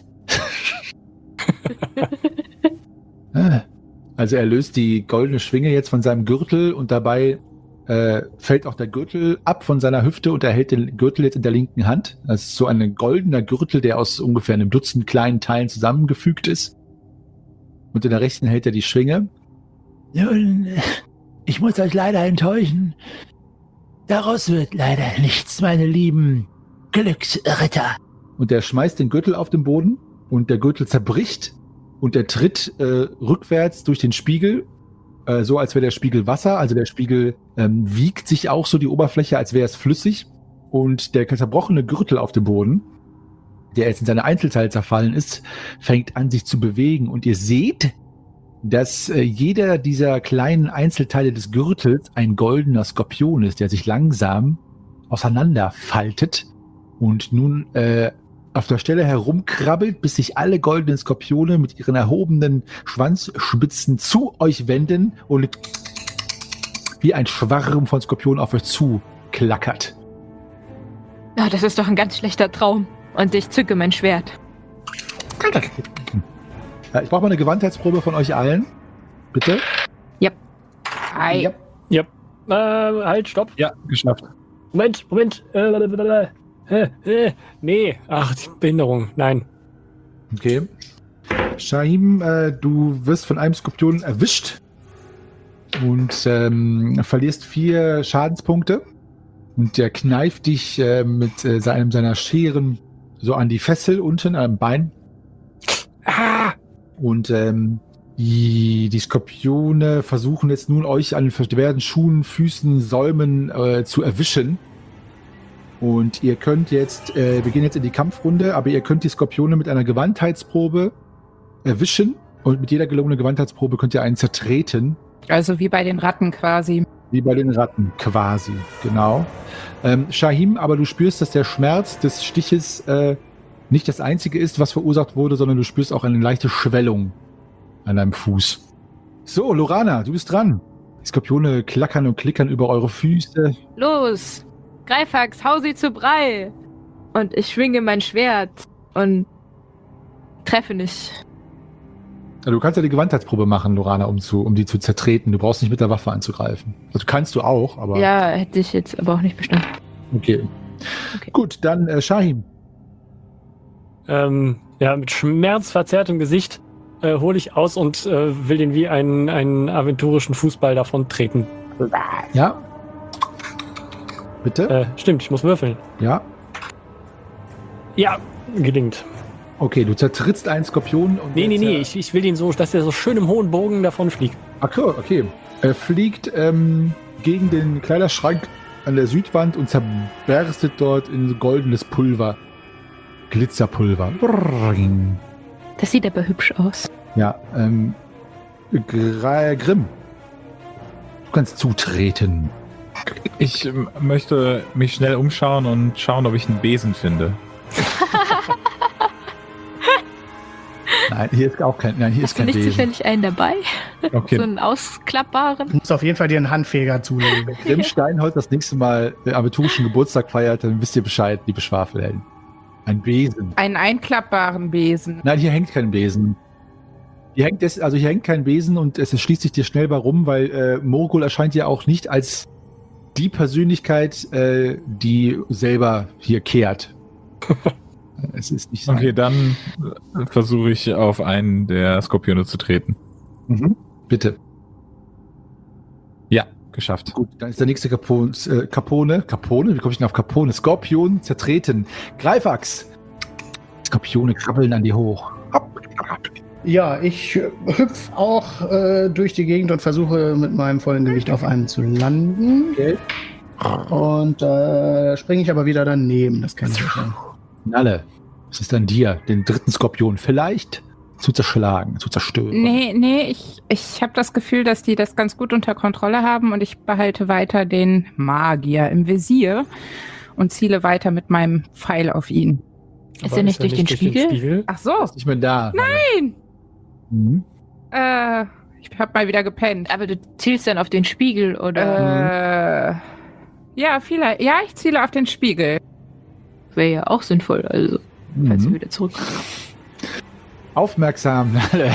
Ah. Also er löst die goldene Schwinge jetzt von seinem Gürtel und dabei äh, fällt auch der Gürtel ab von seiner Hüfte und er hält den Gürtel jetzt in der linken Hand. Das ist so ein goldener Gürtel, der aus ungefähr einem Dutzend kleinen Teilen zusammengefügt ist. Und in der rechten hält er die Schwinge. Nun, ich muss euch leider enttäuschen. Daraus wird leider nichts, meine lieben Glücksritter. Und er schmeißt den Gürtel auf den Boden und der Gürtel zerbricht und er tritt äh, rückwärts durch den Spiegel, äh, so als wäre der Spiegel Wasser. Also der Spiegel ähm, wiegt sich auch so die Oberfläche, als wäre es flüssig. Und der zerbrochene Gürtel auf dem Boden, der jetzt in seine Einzelteile zerfallen ist, fängt an sich zu bewegen. Und ihr seht, dass äh, jeder dieser kleinen Einzelteile des Gürtels ein goldener Skorpion ist, der sich langsam auseinanderfaltet und nun äh, auf der Stelle herumkrabbelt, bis sich alle goldenen Skorpione mit ihren erhobenen Schwanzspitzen zu euch wenden und wie ein Schwarm von Skorpionen auf euch zuklackert. Ja, das ist doch ein ganz schlechter Traum. Und ich zücke mein Schwert. Ja, ich brauche mal eine Gewandtheitsprobe von euch allen. Bitte. Ei. Ja. Ja. Äh, halt, stopp. Ja, geschafft. Moment, Moment. Äh, äh, äh, nee. Ach, die Behinderung. Nein. Okay. Shahim, äh, du wirst von einem Skorpion erwischt und ähm, verlierst vier Schadenspunkte. Und der kneift dich äh, mit äh, seinem seiner Scheren so an die Fessel unten am Bein. Ah! Und ähm, die, die Skorpione versuchen jetzt nun euch an den Schuhen, Füßen, Säumen äh, zu erwischen. Und ihr könnt jetzt, äh, wir gehen jetzt in die Kampfrunde, aber ihr könnt die Skorpione mit einer Gewandheitsprobe erwischen. Und mit jeder gelungenen Gewandheitsprobe könnt ihr einen zertreten. Also wie bei den Ratten quasi. Wie bei den Ratten quasi, genau. Ähm, Shahim, aber du spürst, dass der Schmerz des Stiches äh, nicht das einzige ist, was verursacht wurde, sondern du spürst auch eine leichte Schwellung an deinem Fuß. So, Lorana, du bist dran. Die Skorpione klackern und klickern über eure Füße. Los! Greifax, hau sie zu Brei! Und ich schwinge mein Schwert und treffe nicht. Ja, du kannst ja die Gewandheitsprobe machen, Lorana, um, zu, um die zu zertreten. Du brauchst nicht mit der Waffe anzugreifen. Also kannst du auch, aber... Ja, hätte ich jetzt aber auch nicht bestanden. Okay. Okay. Gut, dann äh, Shahim. Ähm, ja, mit schmerzverzerrtem Gesicht äh, hole ich aus und äh, will den wie einen, einen aventurischen Fußball davon treten. Ja. Bitte? Äh, stimmt, ich muss würfeln. Ja. Ja, gelingt. Okay, du zertrittst einen Skorpion. Und Nee, nee, jetzt, nee, äh, ich, ich will ihn so, dass er so schön im hohen Bogen davon fliegt. Ach so, okay. Er fliegt ähm, gegen den Kleiderschrank an der Südwand und zerberstet dort in goldenes Pulver. Glitzerpulver. Brrring. Das sieht aber hübsch aus. Ja, ähm, Gr- Grimm. Du kannst zutreten. Ich ähm, möchte mich schnell umschauen und schauen, ob ich einen Besen finde. Nein, hier ist auch kein, nein, hier ist Hast du kein nicht Besen. zufällig einen dabei? Okay. So einen ausklappbaren? Du musst auf jeden Fall dir einen Handfeger zulegen. Grimm Steinholz das nächste Mal den aventurischen Geburtstag feiert, dann wisst ihr Bescheid, liebe Schwafelhelden. Ein Besen. Einen einklappbaren Besen. Nein, hier hängt kein Besen. Hier hängt es, also hier hängt kein Besen und es schließt sich dir schnell warum, weil äh, Morgul erscheint ja auch nicht als die Persönlichkeit, äh, die selber hier kehrt. Es ist nicht sein. Okay, dann äh, versuche ich auf einen der Skorpione zu treten. Mhm. Bitte. Ja, geschafft. Gut, dann ist der nächste Capone, äh, Capone, Capone, wie komme ich denn auf Capone? Skorpion zertreten. Greifax. Skorpione krabbeln an dir hoch. Ja, ich hüpf auch äh, durch die Gegend und versuche mit meinem vollen Gewicht auf einem zu landen. Okay. Und äh, springe ich aber wieder daneben. Das kann ich schon. Nalle, es ist an dir, den dritten Skorpion vielleicht zu zerschlagen, zu zerstören. Nee, nee, ich, ich habe das Gefühl, dass die das ganz gut unter Kontrolle haben und ich behalte weiter den Magier im Visier und ziele weiter mit meinem Pfeil auf ihn. Ist er nicht durch den Spiegel? Ach so, Ist nicht mehr da. nein! Mhm. Äh, ich hab mal wieder gepennt. Aber du zielst dann auf den Spiegel, oder? Äh, ja, vielleicht. Ja, ich ziele auf den Spiegel. Wäre ja auch sinnvoll, also, falls wir Mhm. wieder zurück. Aufmerksam, Nalle.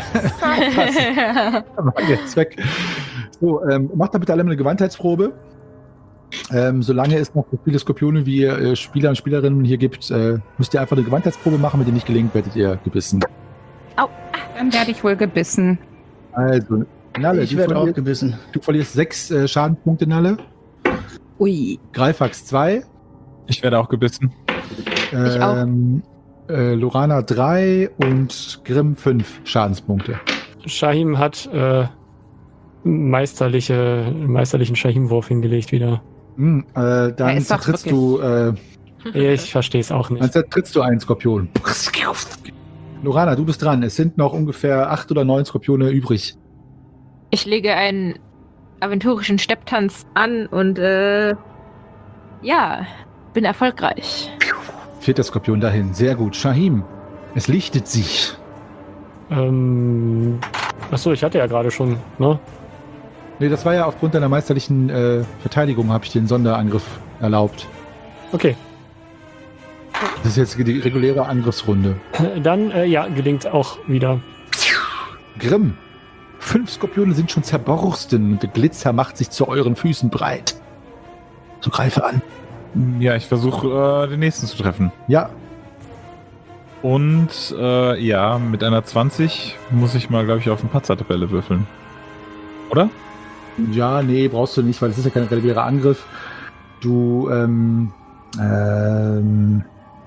War jetzt weg. So, ähm, macht da bitte alle eine Gewandheitsprobe. Ähm, solange es noch so viele Skorpione wie ihr äh, Spieler und Spielerinnen hier gibt, äh, müsst ihr einfach eine Gewandheitsprobe machen. Wenn die nicht gelingt, werdet ihr gebissen. Dann werde ich wohl gebissen. Also, Nalle, Ich du, werde auch verlierst, gebissen. du verlierst sechs äh, Schadenspunkte, Nalle. Ui. Greifax zwei. Ich werde auch gebissen. Ich auch. Ähm, äh, Lorana drei und Grimm fünf Schadenspunkte. Shahim hat äh, meisterliche, meisterlichen Shahim-Wurf hingelegt wieder. Hm, äh, Er dann ist doch zertrittst du, äh, Ich verstehe es auch dann nicht. zertrittst du einen Skorpion. Lorana, du bist dran. Es sind noch ungefähr acht oder neun Skorpione übrig. Ich lege einen aventurischen Stepptanz an und, äh, ja, bin erfolgreich. Vierter Skorpion dahin. Sehr gut. Shahim, es lichtet sich. Ähm, achso, ich hatte ja gerade schon, ne? Nee, das war ja aufgrund deiner meisterlichen äh, Verteidigung, habe ich den Sonderangriff erlaubt. Okay. Das ist jetzt die reguläre Angriffsrunde. Dann, äh, ja, gelingt auch wieder. Grimm, fünf Skorpione sind schon zerborsten und der Glitzer macht sich zu euren Füßen breit. So greife an. Ja, ich versuche äh, den nächsten zu treffen. Ja, Und äh, ja, mit einer zwanzig muss ich mal, glaube ich, auf eine Patzer-Tabelle würfeln. Oder? ja, nee, brauchst du nicht, weil es ist ja kein regulärer Angriff. Du, ähm, ähm,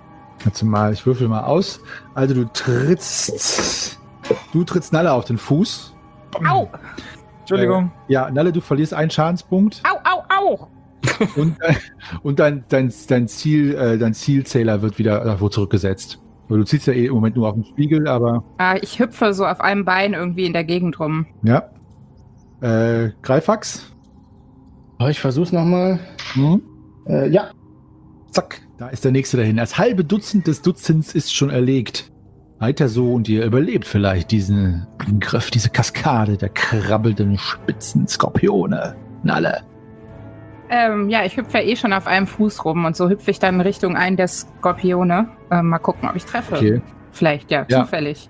Kannst du mal, ich würfel mal aus. Also du trittst, du trittst Nalle auf den Fuß. Au! Entschuldigung. Äh, ja, Nalle, du verlierst einen Schadenspunkt. Au, au, au! Und, äh, und dein, dein, dein, Ziel, äh, dein Zielzähler wird wieder irgendwo zurückgesetzt. Du ziehst ja eh im Moment nur auf den Spiegel, aber Ah, ich hüpfe so auf einem Bein irgendwie in der Gegend rum. ja. Äh, Greifax? Oh, ich versuch's nochmal. Hm? Äh, ja. Zack, da ist der nächste dahin. Das halbe Dutzend des Dutzends ist schon erlegt. Weiter so und ihr überlebt vielleicht diesen Angriff, diese Kaskade der krabbelnden spitzen Skorpione. Nalle. Ähm, ja, ich hüpfe ja eh schon auf einem Fuß rum und so hüpfe ich dann Richtung einen der Skorpione. Ähm, mal gucken, ob ich treffe. Okay. Vielleicht, ja, Ja. zufällig.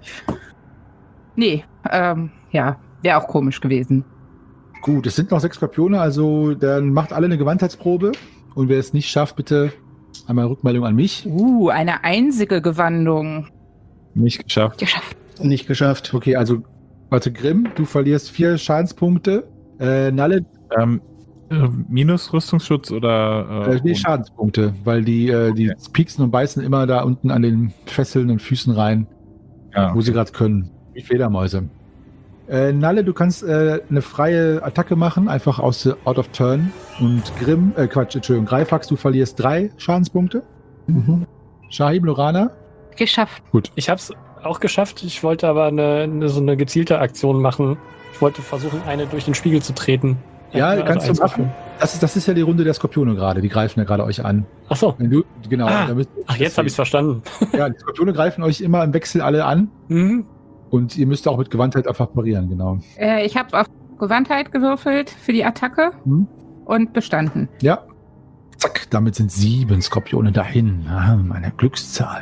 Nee, ähm, ja, wäre auch komisch gewesen. Gut, es sind noch sechs Skorpione, also dann macht alle eine Gewandheitsprobe. Und wer es nicht schafft, bitte einmal Rückmeldung an mich. Uh, eine einzige Gewandung. Nicht geschafft. Geschafft. Nicht geschafft. Okay, also, warte, Grimm, du verlierst vier Schadenspunkte. Äh, Nalle, Ähm, äh, minus Rüstungsschutz oder? äh, nee, ohne? Schadenspunkte, weil die, äh, die Okay. pieksen und beißen immer da unten an den Fesseln und Füßen rein, Ja, wo sie gerade können. Wie Fledermäuse. Äh, Nalle, du kannst äh, eine freie Attacke machen, einfach aus der Out of Turn. Und Grimm, äh, Quatsch, Entschuldigung, Greifax, du verlierst drei Schadenspunkte. Mhm. Shahim, Lorana, Geschafft. Ich habe es auch geschafft. Ich wollte aber eine, eine, so eine gezielte Aktion machen. Ich wollte versuchen, eine durch den Spiegel zu treten. Ja, Also kannst du einzuführen. machen. Das ist, das ist ja die Runde der Skorpione gerade. Die greifen ja gerade euch an. Ach so. Wenn du, genau. Ah, da müsst- Ach, jetzt habe ich es verstanden. Ja, die Skorpione greifen euch immer im Wechsel alle an. Mhm. Und ihr müsst auch mit Gewandtheit einfach parieren, genau. Äh, ich habe auf Gewandtheit gewürfelt für die Attacke Hm? und bestanden. Ja. Zack, damit sind sieben Skorpione dahin. Ah, meine Glückszahl.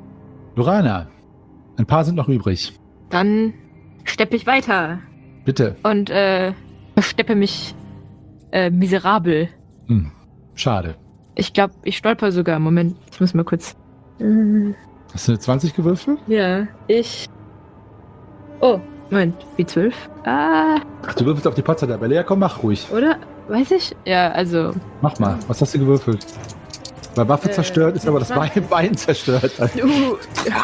Lorana, ein paar sind noch übrig. Dann steppe ich weiter Bitte. und äh, versteppe mich äh, miserabel. Hm. Schade. Ich glaube, ich stolper sogar. Moment, ich muss mal kurz. Äh, Hast du eine zwanzig gewürfelt? ja, ich. Oh, Moment, wie zwölf? Ah, Ach, du würfelst auf die Potzer-Tabelle. Ja, komm, mach ruhig. oder? Weiß ich? Ja, also. Mach mal. Was hast du gewürfelt? Weil Waffe Äh, zerstört ist, aber das Bein, Bein zerstört. Uh, ja.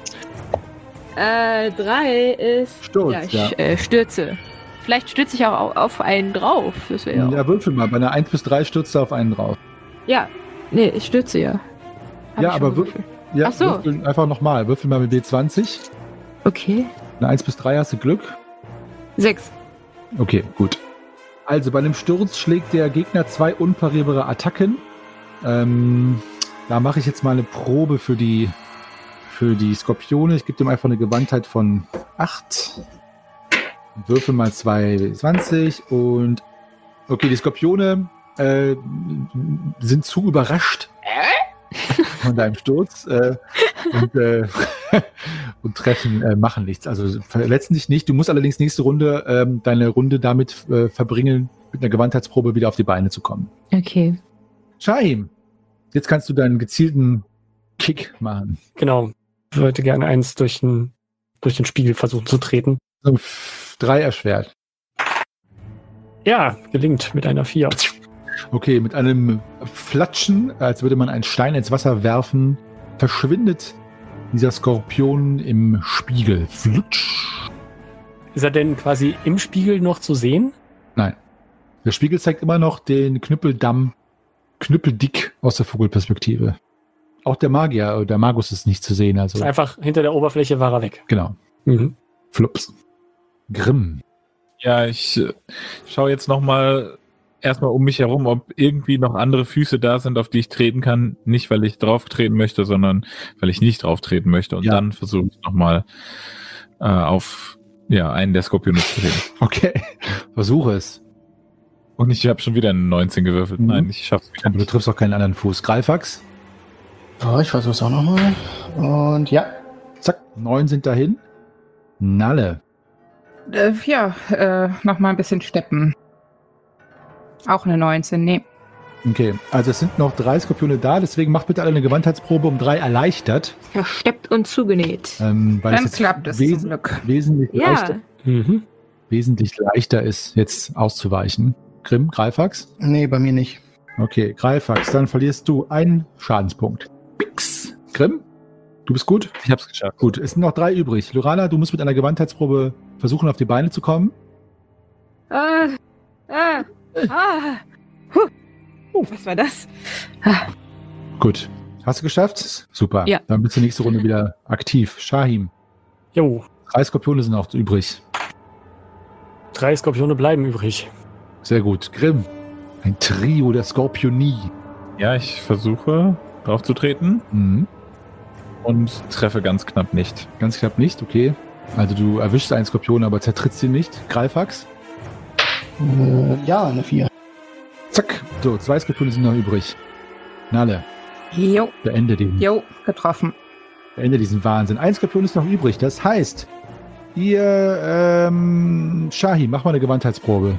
Äh, drei ist. Sturz, ja, ich ja. Äh, stürze. Vielleicht stürze ich auch au- auf einen drauf. Das wäre ja. Ja, würfel mal. Bei einer eins bis drei stürzt du auf einen drauf. Ja, nee, ich stürze ja. Hab Ja, ich schon aber gewürfelt. Ja, Ach so. würfel einfach nochmal. Würfel mal mit W zwanzig. Okay. Eine eins bis drei hast du Glück. Sechs. Okay, gut. Also bei einem Sturz schlägt der Gegner zwei unparierbare Attacken. Ähm, da mache ich jetzt mal eine Probe für die, für die Skorpione. Ich gebe dem einfach eine Gewandtheit von acht. Würfel mal zwei W zwanzig und okay, die Skorpione äh, sind zu überrascht von deinem Sturz äh, und, äh, und treffen, äh, machen nichts. Also verletzen dich nicht. Du musst allerdings nächste Runde ähm, deine Runde damit äh, verbringen, mit einer Gewandtheitsprobe wieder auf die Beine zu kommen. Okay. Shahim, jetzt kannst du deinen gezielten Kick machen. Genau. Ich wollte gerne eins durch den, durch den Spiegel versuchen zu treten. So, pff, drei erschwert. Ja, gelingt mit einer vier. Okay, mit einem Flatschen, als würde man einen Stein ins Wasser werfen, verschwindet dieser Skorpion im Spiegel. Flutsch. Ist er denn quasi im Spiegel noch zu sehen? Nein. Der Spiegel zeigt immer noch den Knüppeldamm, knüppeldick aus der Vogelperspektive. Auch der Magier, der Magus ist nicht zu sehen, also Einfach hinter der Oberfläche war er weg. genau. Mhm. Flups. Grimm. Ja, ich äh, schaue jetzt nochmal erstmal um mich herum, ob irgendwie noch andere Füße da sind, auf die ich treten kann. Nicht, weil ich drauf treten möchte, sondern weil ich nicht drauf treten möchte. Und Ja. dann versuche ich nochmal äh, auf ja, einen der Skorpione zu treten. Okay, versuche es. Und ich habe schon wieder eine neunzehn gewürfelt. Mhm. Nein, ich schaff's wieder Aber du nicht. triffst auch keinen anderen Fuß. Greifax. Oh, ich versuch's auch nochmal. Und ja. Zack, neun sind dahin. Nalle. Äh, ja, äh, nochmal ein bisschen steppen. Auch eine neunzehn, nee. Okay, also es sind noch drei Skorpione da, deswegen macht bitte alle eine Gewandtheitsprobe um drei erleichtert. Versteppt und zugenäht. Ähm, weil Dann es jetzt klappt es wes zum Glück. wesentlich, leichter, Ja. Mhm. wesentlich leichter ist, jetzt auszuweichen. Grimm, Greifax. Nee, bei mir nicht. Okay, Greifax, dann verlierst du einen Schadenspunkt. Pix. Grimm, Du bist gut? Ich hab's geschafft. Gut, es sind noch drei übrig. Lorana, du musst mit einer Gewandheitsprobe versuchen, auf die Beine zu kommen. Ah, ah, ah. Huh. Oh, was war das? Ah. Gut. Hast du geschafft? Super. Ja. Dann bist du nächste Runde wieder aktiv. Shahim. Jo, Drei Skorpione sind noch übrig. drei Skorpione bleiben übrig. Sehr gut. Grimm. Ein Trio der Skorpionie. Ja, ich versuche drauf zu treten Mhm. und treffe ganz knapp nicht. Ganz knapp nicht, okay. Also du erwischst einen Skorpion, aber zertrittst ihn nicht. Greifax. Äh, ja, eine vier. Zack. So, zwei Skorpione sind noch übrig. Nalle, Jo, beende den. jo, getroffen. Beende diesen Wahnsinn. Ein Skorpion ist noch übrig. Das heißt, ihr, ähm, Shahim, mach mal eine Gewandheitsprobe.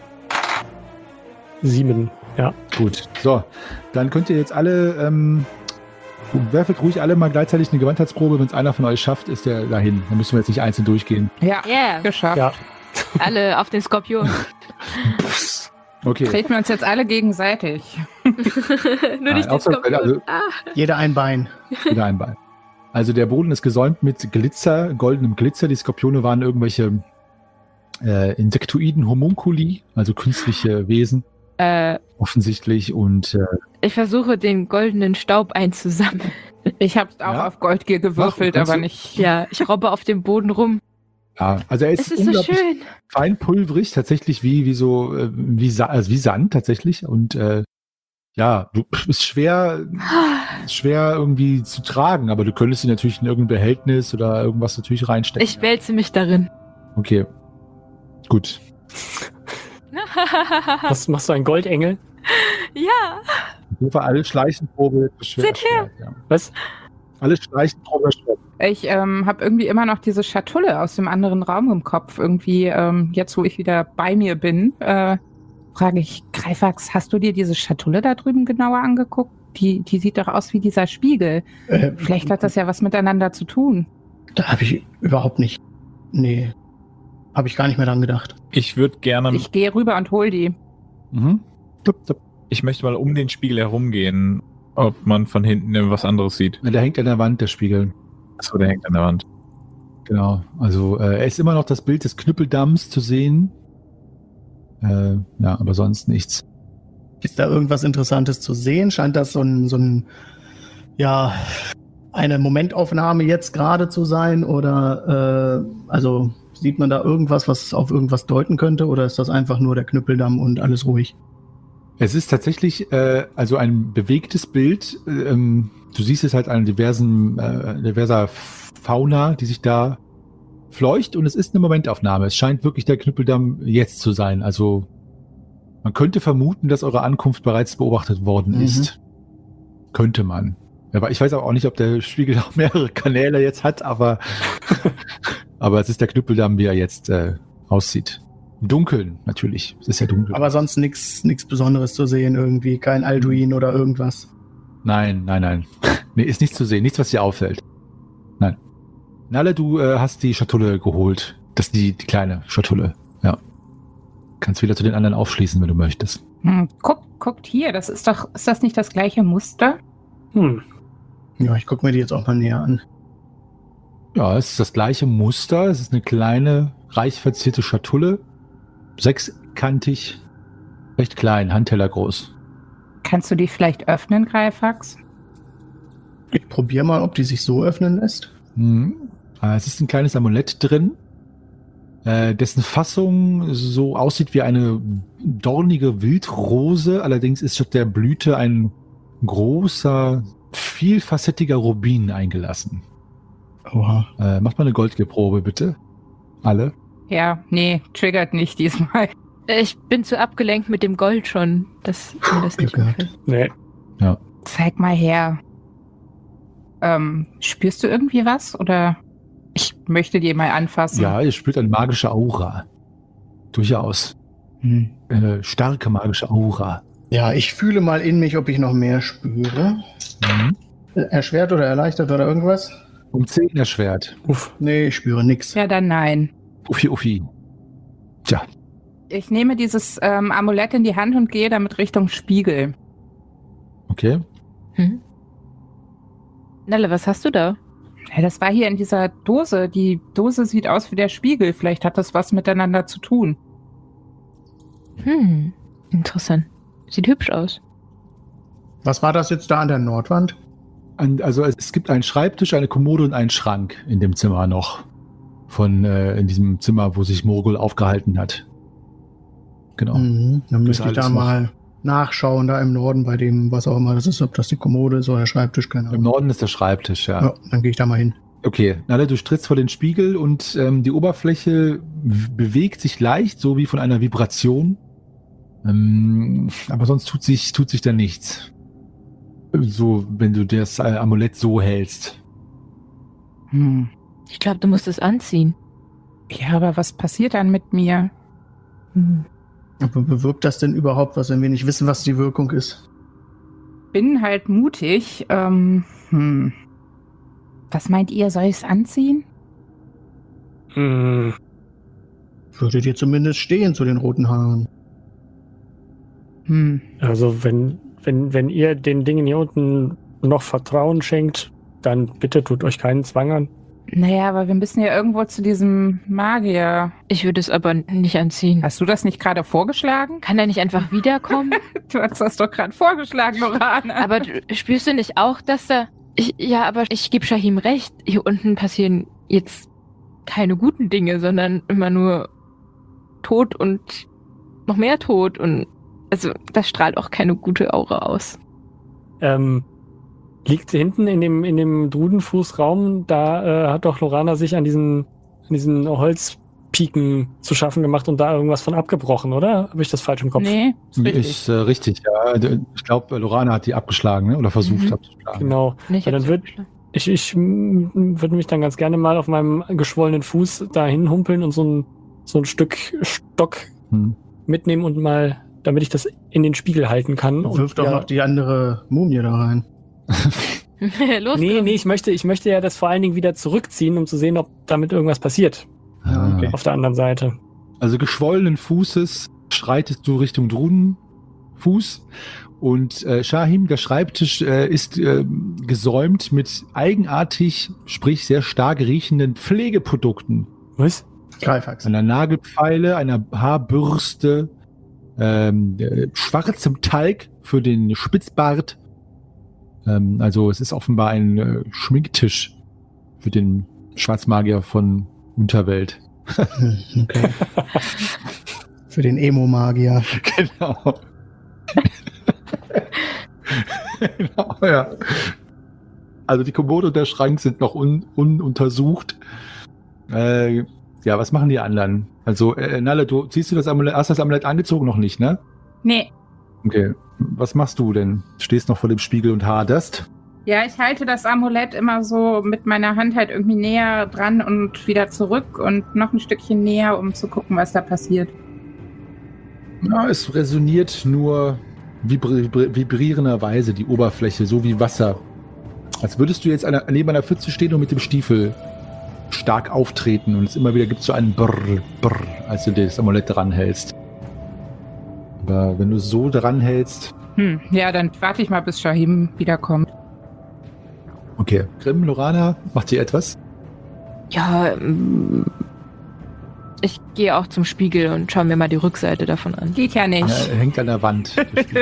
Sieben, ja. Gut. So, dann könnt ihr jetzt alle, ähm, werfelt ruhig alle mal gleichzeitig eine Gewandheitsprobe. Wenn es einer von euch schafft, ist der dahin. Dann müssen wir jetzt nicht einzeln durchgehen. Ja, Yeah, geschafft. Ja. alle auf den Skorpion. Okay. Treten wir uns jetzt alle gegenseitig. Nur Nein, nicht den außer- Skorpion. also- ah. Jeder ein Bein. Wieder ein Bein. Also der Boden ist gesäumt mit Glitzer, goldenem Glitzer. Die Skorpione waren irgendwelche äh, Insektoiden Homunculi, also künstliche Wesen, Äh, offensichtlich. Und äh, ich versuche, den goldenen Staub einzusammeln. Ich habe auch Ja. auf Goldgier gewürfelt, Mach, kannst aber du- nicht. Ja, ich robbe auf dem Boden rum. ja, also er ist, Es ist so unglaublich schön. feinpulverig, tatsächlich wie, wie so, äh, wie, Sa also wie Sand tatsächlich. Und äh, ja, du ist schwer, ist schwer irgendwie zu tragen, aber du könntest ihn natürlich in irgendein Behältnis oder irgendwas natürlich reinstecken. Ich wälze mich darin. Okay. Gut. Was machst du, einen Goldengel? Ja, Auf jeden Fall alle Schleichenprobe schwer. Seht her. Ja. Was? Alle Schleichenprobe schwer. Ich ähm, habe irgendwie immer noch diese Schatulle aus dem anderen Raum im Kopf. Irgendwie, ähm, jetzt wo ich wieder bei mir bin, äh, frage ich, Greifax, hast du dir diese Schatulle da drüben genauer angeguckt? Die, die sieht doch aus wie dieser Spiegel. Äh, Vielleicht hat das ja was miteinander zu tun. Da habe ich überhaupt nicht. Nee. Habe ich gar nicht mehr dran gedacht. Ich würde gerne, ich, Ich gehe rüber und hol die. Mhm. Tup, tup. möchte mal um den Spiegel herumgehen, ob man von hinten was anderes sieht. Der hängt an der Wand, der Spiegel. Achso, der hängt an der Wand. Genau. Also äh, er ist immer noch das Bild des Knüppeldamms zu sehen. Äh, ja, aber sonst nichts. Ist da irgendwas Interessantes zu sehen? Scheint das so ein, so ein, ja, eine Momentaufnahme jetzt gerade zu sein? Oder, äh, also sieht man da irgendwas, was auf irgendwas deuten könnte? Oder ist das einfach nur der Knüppeldamm und alles ruhig? Es ist tatsächlich äh, also ein bewegtes Bild. Ähm, du siehst es halt an diversen, äh, diverser Fauna, die sich da fleucht, und es ist eine Momentaufnahme. Es scheint wirklich der Knüppeldamm jetzt zu sein. Also man könnte vermuten, dass eure Ankunft bereits beobachtet worden Mhm. ist. Könnte man. Aber ich weiß aber auch nicht, ob der Spiegel auch mehrere Kanäle jetzt hat, aber, aber es ist der Knüppeldamm, wie er jetzt äh, aussieht. Im Dunkeln, natürlich. Es ist ja dunkel. Aber sonst nichts nichts Besonderes zu sehen irgendwie. Kein Alduin oder irgendwas. Nein, nein, nein. Nee, ist nichts zu sehen. Nichts, was dir auffällt. Nein. Nalle, du äh, hast die Schatulle geholt. Das ist die, die kleine Schatulle. Ja. Kannst wieder zu den anderen aufschließen, wenn du möchtest. Hm, guckt, guckt hier, das ist doch, ist das nicht das gleiche Muster? Hm. Ja, ich gucke mir die jetzt auch mal näher an. Ja, es ist das gleiche Muster. Es ist eine kleine, reich verzierte Schatulle. Sechskantig. Recht klein, Handteller groß. Kannst du die vielleicht öffnen, Greifax? Ich probiere mal, ob die sich so öffnen lässt. Mhm. Äh, Es ist ein kleines Amulett drin, äh, dessen Fassung so aussieht wie eine dornige Wildrose. Allerdings ist statt der Blüte ein großer, vielfacettiger Rubin eingelassen. Oha. Äh, macht mal eine Goldgeprobe, bitte. Alle. Ja, nee, triggert nicht diesmal. ich bin zu abgelenkt mit dem Gold schon, dass mir das nicht Glück gehabt. auffällt. Nee. Zeig mal her. Ähm, spürst du irgendwie was? Oder ich möchte die mal anfassen. Ja, ihr spürt eine magische Aura. Durchaus. Hm. Eine starke magische Aura. Ja, ich fühle mal in mich, ob ich noch mehr spüre. Mhm. Erschwert oder erleichtert oder irgendwas? Um zehn erschwert. Uff. Nee, ich spüre nichts. Ja, dann nein. Uffi, uffi. Tja, Ich nehme dieses ähm, Amulett in die Hand und gehe damit Richtung Spiegel. okay. Hm? Nalle, was hast du da? Ja, das war hier in dieser Dose. Die Dose sieht aus wie der Spiegel. Vielleicht hat das was miteinander zu tun. Hm, interessant. Sieht hübsch aus. Was war das jetzt da an der Nordwand? An, also es gibt einen Schreibtisch, eine Kommode und einen Schrank in dem Zimmer noch. Von äh, in diesem Zimmer, wo sich Morgul aufgehalten hat. Genau. Mhm. Dann Das müsste ich da alles noch. mal nachschauen, da im Norden bei dem, was auch immer das ist, ob das die Kommode ist oder der Schreibtisch, keine Im Ahnung. Norden ist der Schreibtisch, ja. Ja, dann gehe ich da mal hin. Okay, Nalle, du trittst vor den Spiegel und ähm, die Oberfläche w- bewegt sich leicht, so wie von einer Vibration. Ähm, aber sonst tut sich, tut sich da nichts. So, wenn du das äh, Amulett so hältst. Hm. Ich glaube, du musst es anziehen. Ja, aber was passiert dann mit mir? Hm. Aber bewirkt das denn überhaupt was, wenn wir nicht wissen, was die Wirkung ist? Bin halt mutig. Ähm, hm. Was meint ihr, soll ich es anziehen? Hm. Würde dir zumindest stehen zu den roten Haaren. Hm. Also wenn, wenn, wenn ihr den Dingen hier unten noch Vertrauen schenkt, dann bitte tut euch keinen Zwang an. Naja, aber wir müssen ja irgendwo zu diesem Magier. Ich würde es aber nicht anziehen. Hast du das nicht gerade vorgeschlagen? Kann er nicht einfach wiederkommen? Du hast das doch gerade vorgeschlagen, Lorana. Aber du, spürst du nicht auch, dass da... Ich, ja, aber ich gebe Shahim recht. Hier unten passieren jetzt keine guten Dinge, sondern immer nur Tod und noch mehr Tod. Und also das strahlt auch keine gute Aura aus. Ähm, liegt hinten in dem, in dem Drudenfußraum, da äh, hat doch Lorana sich an diesen, an diesen Holzpiken zu schaffen gemacht und da irgendwas von abgebrochen, oder? Habe ich das falsch im Kopf? Nee, ist richtig. Ist äh, richtig, ja. D- Ich glaube, Lorana hat die abgeschlagen, ne? Oder versucht Mhm. abzuschlagen. Genau. Nicht Ja, dann wird- Ich, ich mm, würde mich dann ganz gerne mal auf meinem geschwollenen Fuß dahin humpeln und so ein, so ein Stück Stock Hm. mitnehmen und mal, damit ich das in den Spiegel halten kann. Und Wirf doch ja, noch die andere Mumie da rein. Los, Nee, komm. nee, ich möchte, ich möchte ja das vor allen Dingen wieder zurückziehen, um zu sehen, ob damit irgendwas passiert. Ja, okay. Auf der anderen Seite. Also geschwollenen Fußes schreitest du Richtung Drudenfuß und äh, Shahim, der Schreibtisch äh, ist äh, gesäumt mit eigenartig, sprich sehr stark riechenden Pflegeprodukten. Was? Greifax. Einer Nagelfeile, einer Haarbürste, ähm, äh, schwarzem Talg für den Spitzbart. Ähm, also es ist offenbar ein äh, Schminktisch für den Schwarzmagier von Unterwelt. Okay. Für den Emo-Magier. Genau. Genau, ja. Also die Kommode und der Schrank sind noch un ununtersucht. Äh, ja, was machen die anderen? Also, äh, Nalle, du ziehst du das Amulett, hast das Amulett angezogen noch nicht, ne? Nee. Okay. Was machst du denn? Stehst noch vor dem Spiegel und haderst? Ja, ich halte das Amulett immer so mit meiner Hand halt irgendwie näher dran und wieder zurück und noch ein Stückchen näher, um zu gucken, was da passiert. Ja, es resoniert nur vibri vibri vibrierenderweise die Oberfläche, so wie Wasser. Als würdest du jetzt einer, neben einer Pfütze stehen und mit dem Stiefel stark auftreten und es immer wieder gibt so einen Brrr, Brrr, als du das Amulett dranhältst. Aber wenn du so dranhältst... Hm, ja, dann warte ich mal, bis Shahim wiederkommt. Okay. Grimm, Lorana, macht ihr etwas? Ja, ähm, ich gehe auch zum Spiegel und schaue mir mal die Rückseite davon an. Geht ja nicht. Ja, er hängt an der Wand. Äh,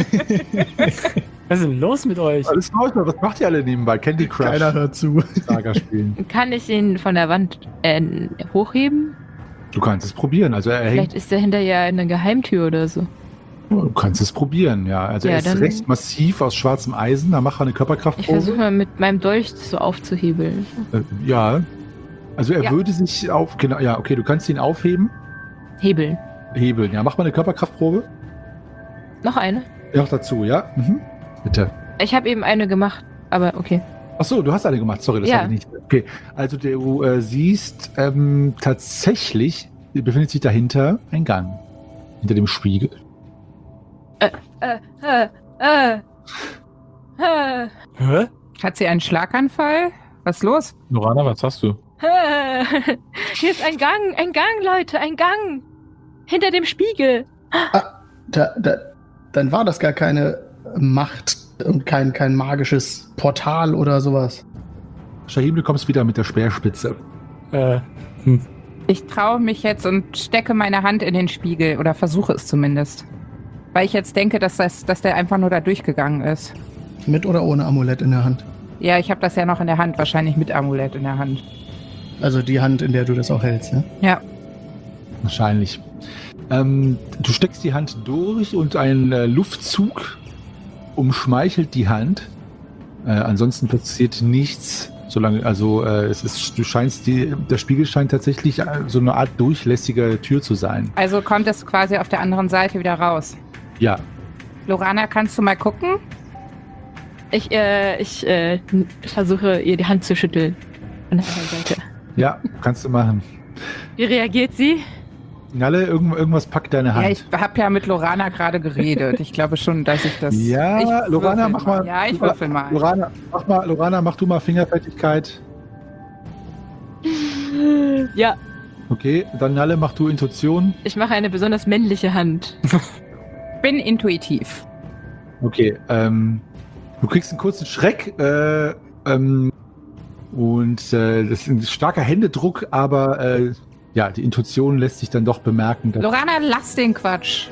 Was ist denn los mit euch? Alles läuft, was macht ihr alle nebenbei? Candy Crush Keiner hört zu. Saga spielen. kann ich ihn von der Wand äh, hochheben? Du kannst es probieren. Also er hängt, Vielleicht ist dahinter ja eine Geheimtür oder so. du kannst es probieren, ja. Also Ja, er ist dann- recht massiv aus schwarzem Eisen. Da mach eine Ich versuche Körperkraftprobe. mal mit meinem Dolch so aufzuhebeln. Äh, ja. Also er Ja. würde sich auf, genau, ja, okay, du kannst ihn aufheben, Hebeln. hebeln. Ja, mach mal eine Körperkraftprobe. Noch eine? Noch dazu, ja? Mhm. Bitte. Ich habe eben eine gemacht, aber okay. Ach so, du hast eine gemacht. Sorry, das Ja. habe ich nicht. Okay, also du äh, siehst ähm, tatsächlich, befindet sich dahinter ein Gang. Hinter dem Spiegel. Äh, äh, äh, äh, Hä? Hat sie einen Schlaganfall? Was ist los? Lorana, was hast du? äh. Hier ist ein Gang, ein Gang, Leute, ein Gang. Hinter dem Spiegel. Da, da, dann war das gar keine Macht und kein, kein magisches Portal oder sowas. Shahim, du kommst wieder mit der Speerspitze. Äh, hm. Ich traue mich jetzt und stecke meine Hand in den Spiegel oder versuche es zumindest. Weil ich jetzt denke, dass, das, dass der einfach nur da durchgegangen ist. Mit oder ohne Amulett in der Hand? Ja, ich habe das ja noch in der Hand, wahrscheinlich mit Amulett in der Hand. Also die Hand, in der du das auch hältst, ne? Ja. Wahrscheinlich. Ähm, du steckst die Hand durch und ein äh, Luftzug umschmeichelt die Hand. Äh, ansonsten passiert nichts. Solange, also äh, es ist, du scheinst die, der Spiegel scheint tatsächlich äh, so eine Art durchlässige Tür zu sein. Also kommt es quasi auf der anderen Seite wieder raus. Ja. Lorana, kannst du mal gucken? Ich, äh, ich äh, versuche ihr die Hand zu schütteln. Von der anderen Seite. Ja, kannst du machen. Wie reagiert sie? Nalle, irgend, irgendwas packt deine Hand. Ja, ich habe ja mit Lorana gerade geredet. Ich glaube schon, dass ich das... Ja, ich Lorana, würfel mach mal. Ja, ich würfel mal. Lorana, mach mal. Lorana, mach du mal Fingerfertigkeit. Ja, Okay, dann Nalle, mach du Intuition. ich mache eine besonders männliche Hand. Bin intuitiv. Okay, ähm, du kriegst einen kurzen Schreck, äh, ähm, und äh, das ist ein starker Händedruck, aber äh, ja, die Intuition lässt sich dann doch bemerken. Dass Lorana, lass den Quatsch.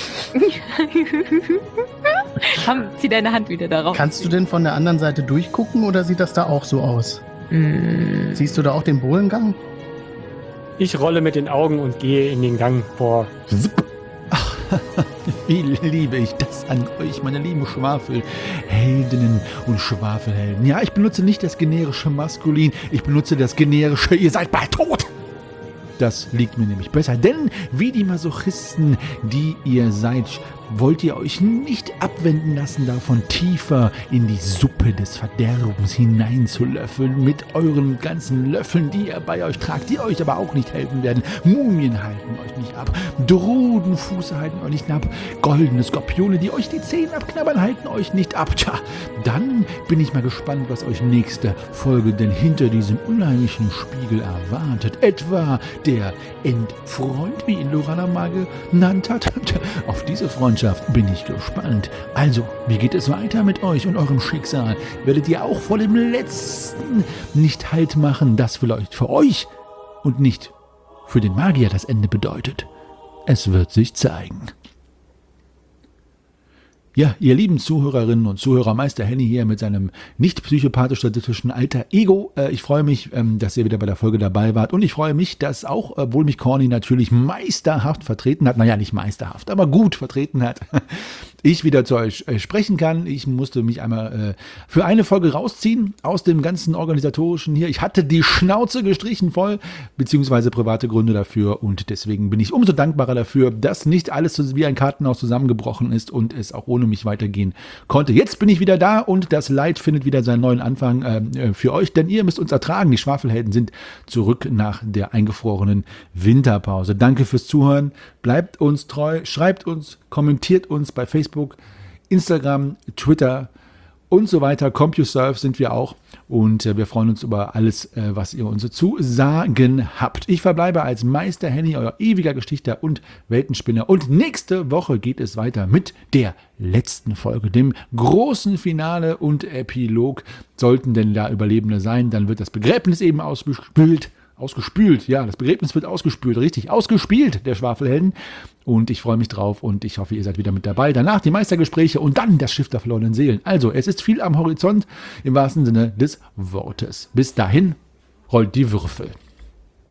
Komm, zieh deine Hand wieder darauf. Kannst du denn von der anderen Seite durchgucken oder sieht das da auch so aus? Mm, Siehst du da auch den Bohlengang? Ich rolle mit den Augen und gehe in den Gang vor. Zipp. Ach, wie liebe ich das an euch, meine lieben Schwafelheldinnen und Schwafelhelden. Ja, ich benutze nicht das generische Maskulin, ich benutze das generische, ihr seid bald tot. Das liegt mir nämlich besser, denn wie die Masochisten, die ihr seid, wollt ihr euch nicht abwenden lassen, davon tiefer in die Suppe des Verderbens hineinzulöffeln, mit euren ganzen Löffeln, die ihr bei euch tragt, die euch aber auch nicht helfen werden. Mumien halten euch nicht ab, Drudenfuße halten euch nicht ab, goldene Skorpione, die euch die Zähne abknabbern, halten euch nicht ab. Tja, dann bin ich mal gespannt, was euch nächste Folge denn hinter diesem unheimlichen Spiegel erwartet. Etwa der Endfreund, wie ihn Lorana mal genannt hat. Auf diese Freundschaft bin ich gespannt. Also, wie geht es weiter mit euch und eurem Schicksal? Werdet ihr auch vor dem Letzten nicht Halt machen, das vielleicht für euch und nicht für den Magier das Ende bedeutet? Es wird sich zeigen. Ja, ihr lieben Zuhörerinnen und Zuhörer, Meister Henny hier mit seinem nicht psychopathisch-statistischen alter Ego. Äh, ich freue mich, ähm, dass ihr wieder bei der Folge dabei wart und ich freue mich, dass auch, obwohl mich Corny natürlich meisterhaft vertreten hat, naja, nicht meisterhaft, aber gut vertreten hat, ich wieder zu euch äh, sprechen kann. Ich musste mich einmal äh, für eine Folge rausziehen aus dem ganzen organisatorischen hier. Ich hatte die Schnauze gestrichen voll, beziehungsweise private Gründe dafür und deswegen bin ich umso dankbarer dafür, dass nicht alles wie ein Kartenhaus zusammengebrochen ist und es auch ohne mich weitergehen konnte. Jetzt bin ich wieder da und das Leid findet wieder seinen neuen Anfang äh, für euch, denn ihr müsst uns ertragen. Die Schwafelhelden sind zurück nach der eingefrorenen Winterpause. Danke fürs Zuhören. Bleibt uns treu, schreibt uns, kommentiert uns bei Facebook, Instagram, Twitter und so weiter. CompuServe sind wir auch und äh, wir freuen uns über alles, äh, was ihr uns zu sagen habt. Ich verbleibe als Meister Henny, euer ewiger Geschichter und Weltenspinner. Und nächste Woche geht es weiter mit der letzten Folge, dem großen Finale und Epilog. Sollten denn da Überlebende sein, dann wird das Begräbnis eben ausgespült. Ausgespült, ja, das Begräbnis wird ausgespült, richtig, ausgespielt, der Schwafelhelden. Und ich freue mich drauf und ich hoffe, ihr seid wieder mit dabei. Danach die Meistergespräche und dann das Schiff der verlorenen Seelen. Also, es ist viel am Horizont, im wahrsten Sinne des Wortes. Bis dahin, rollt die Würfel.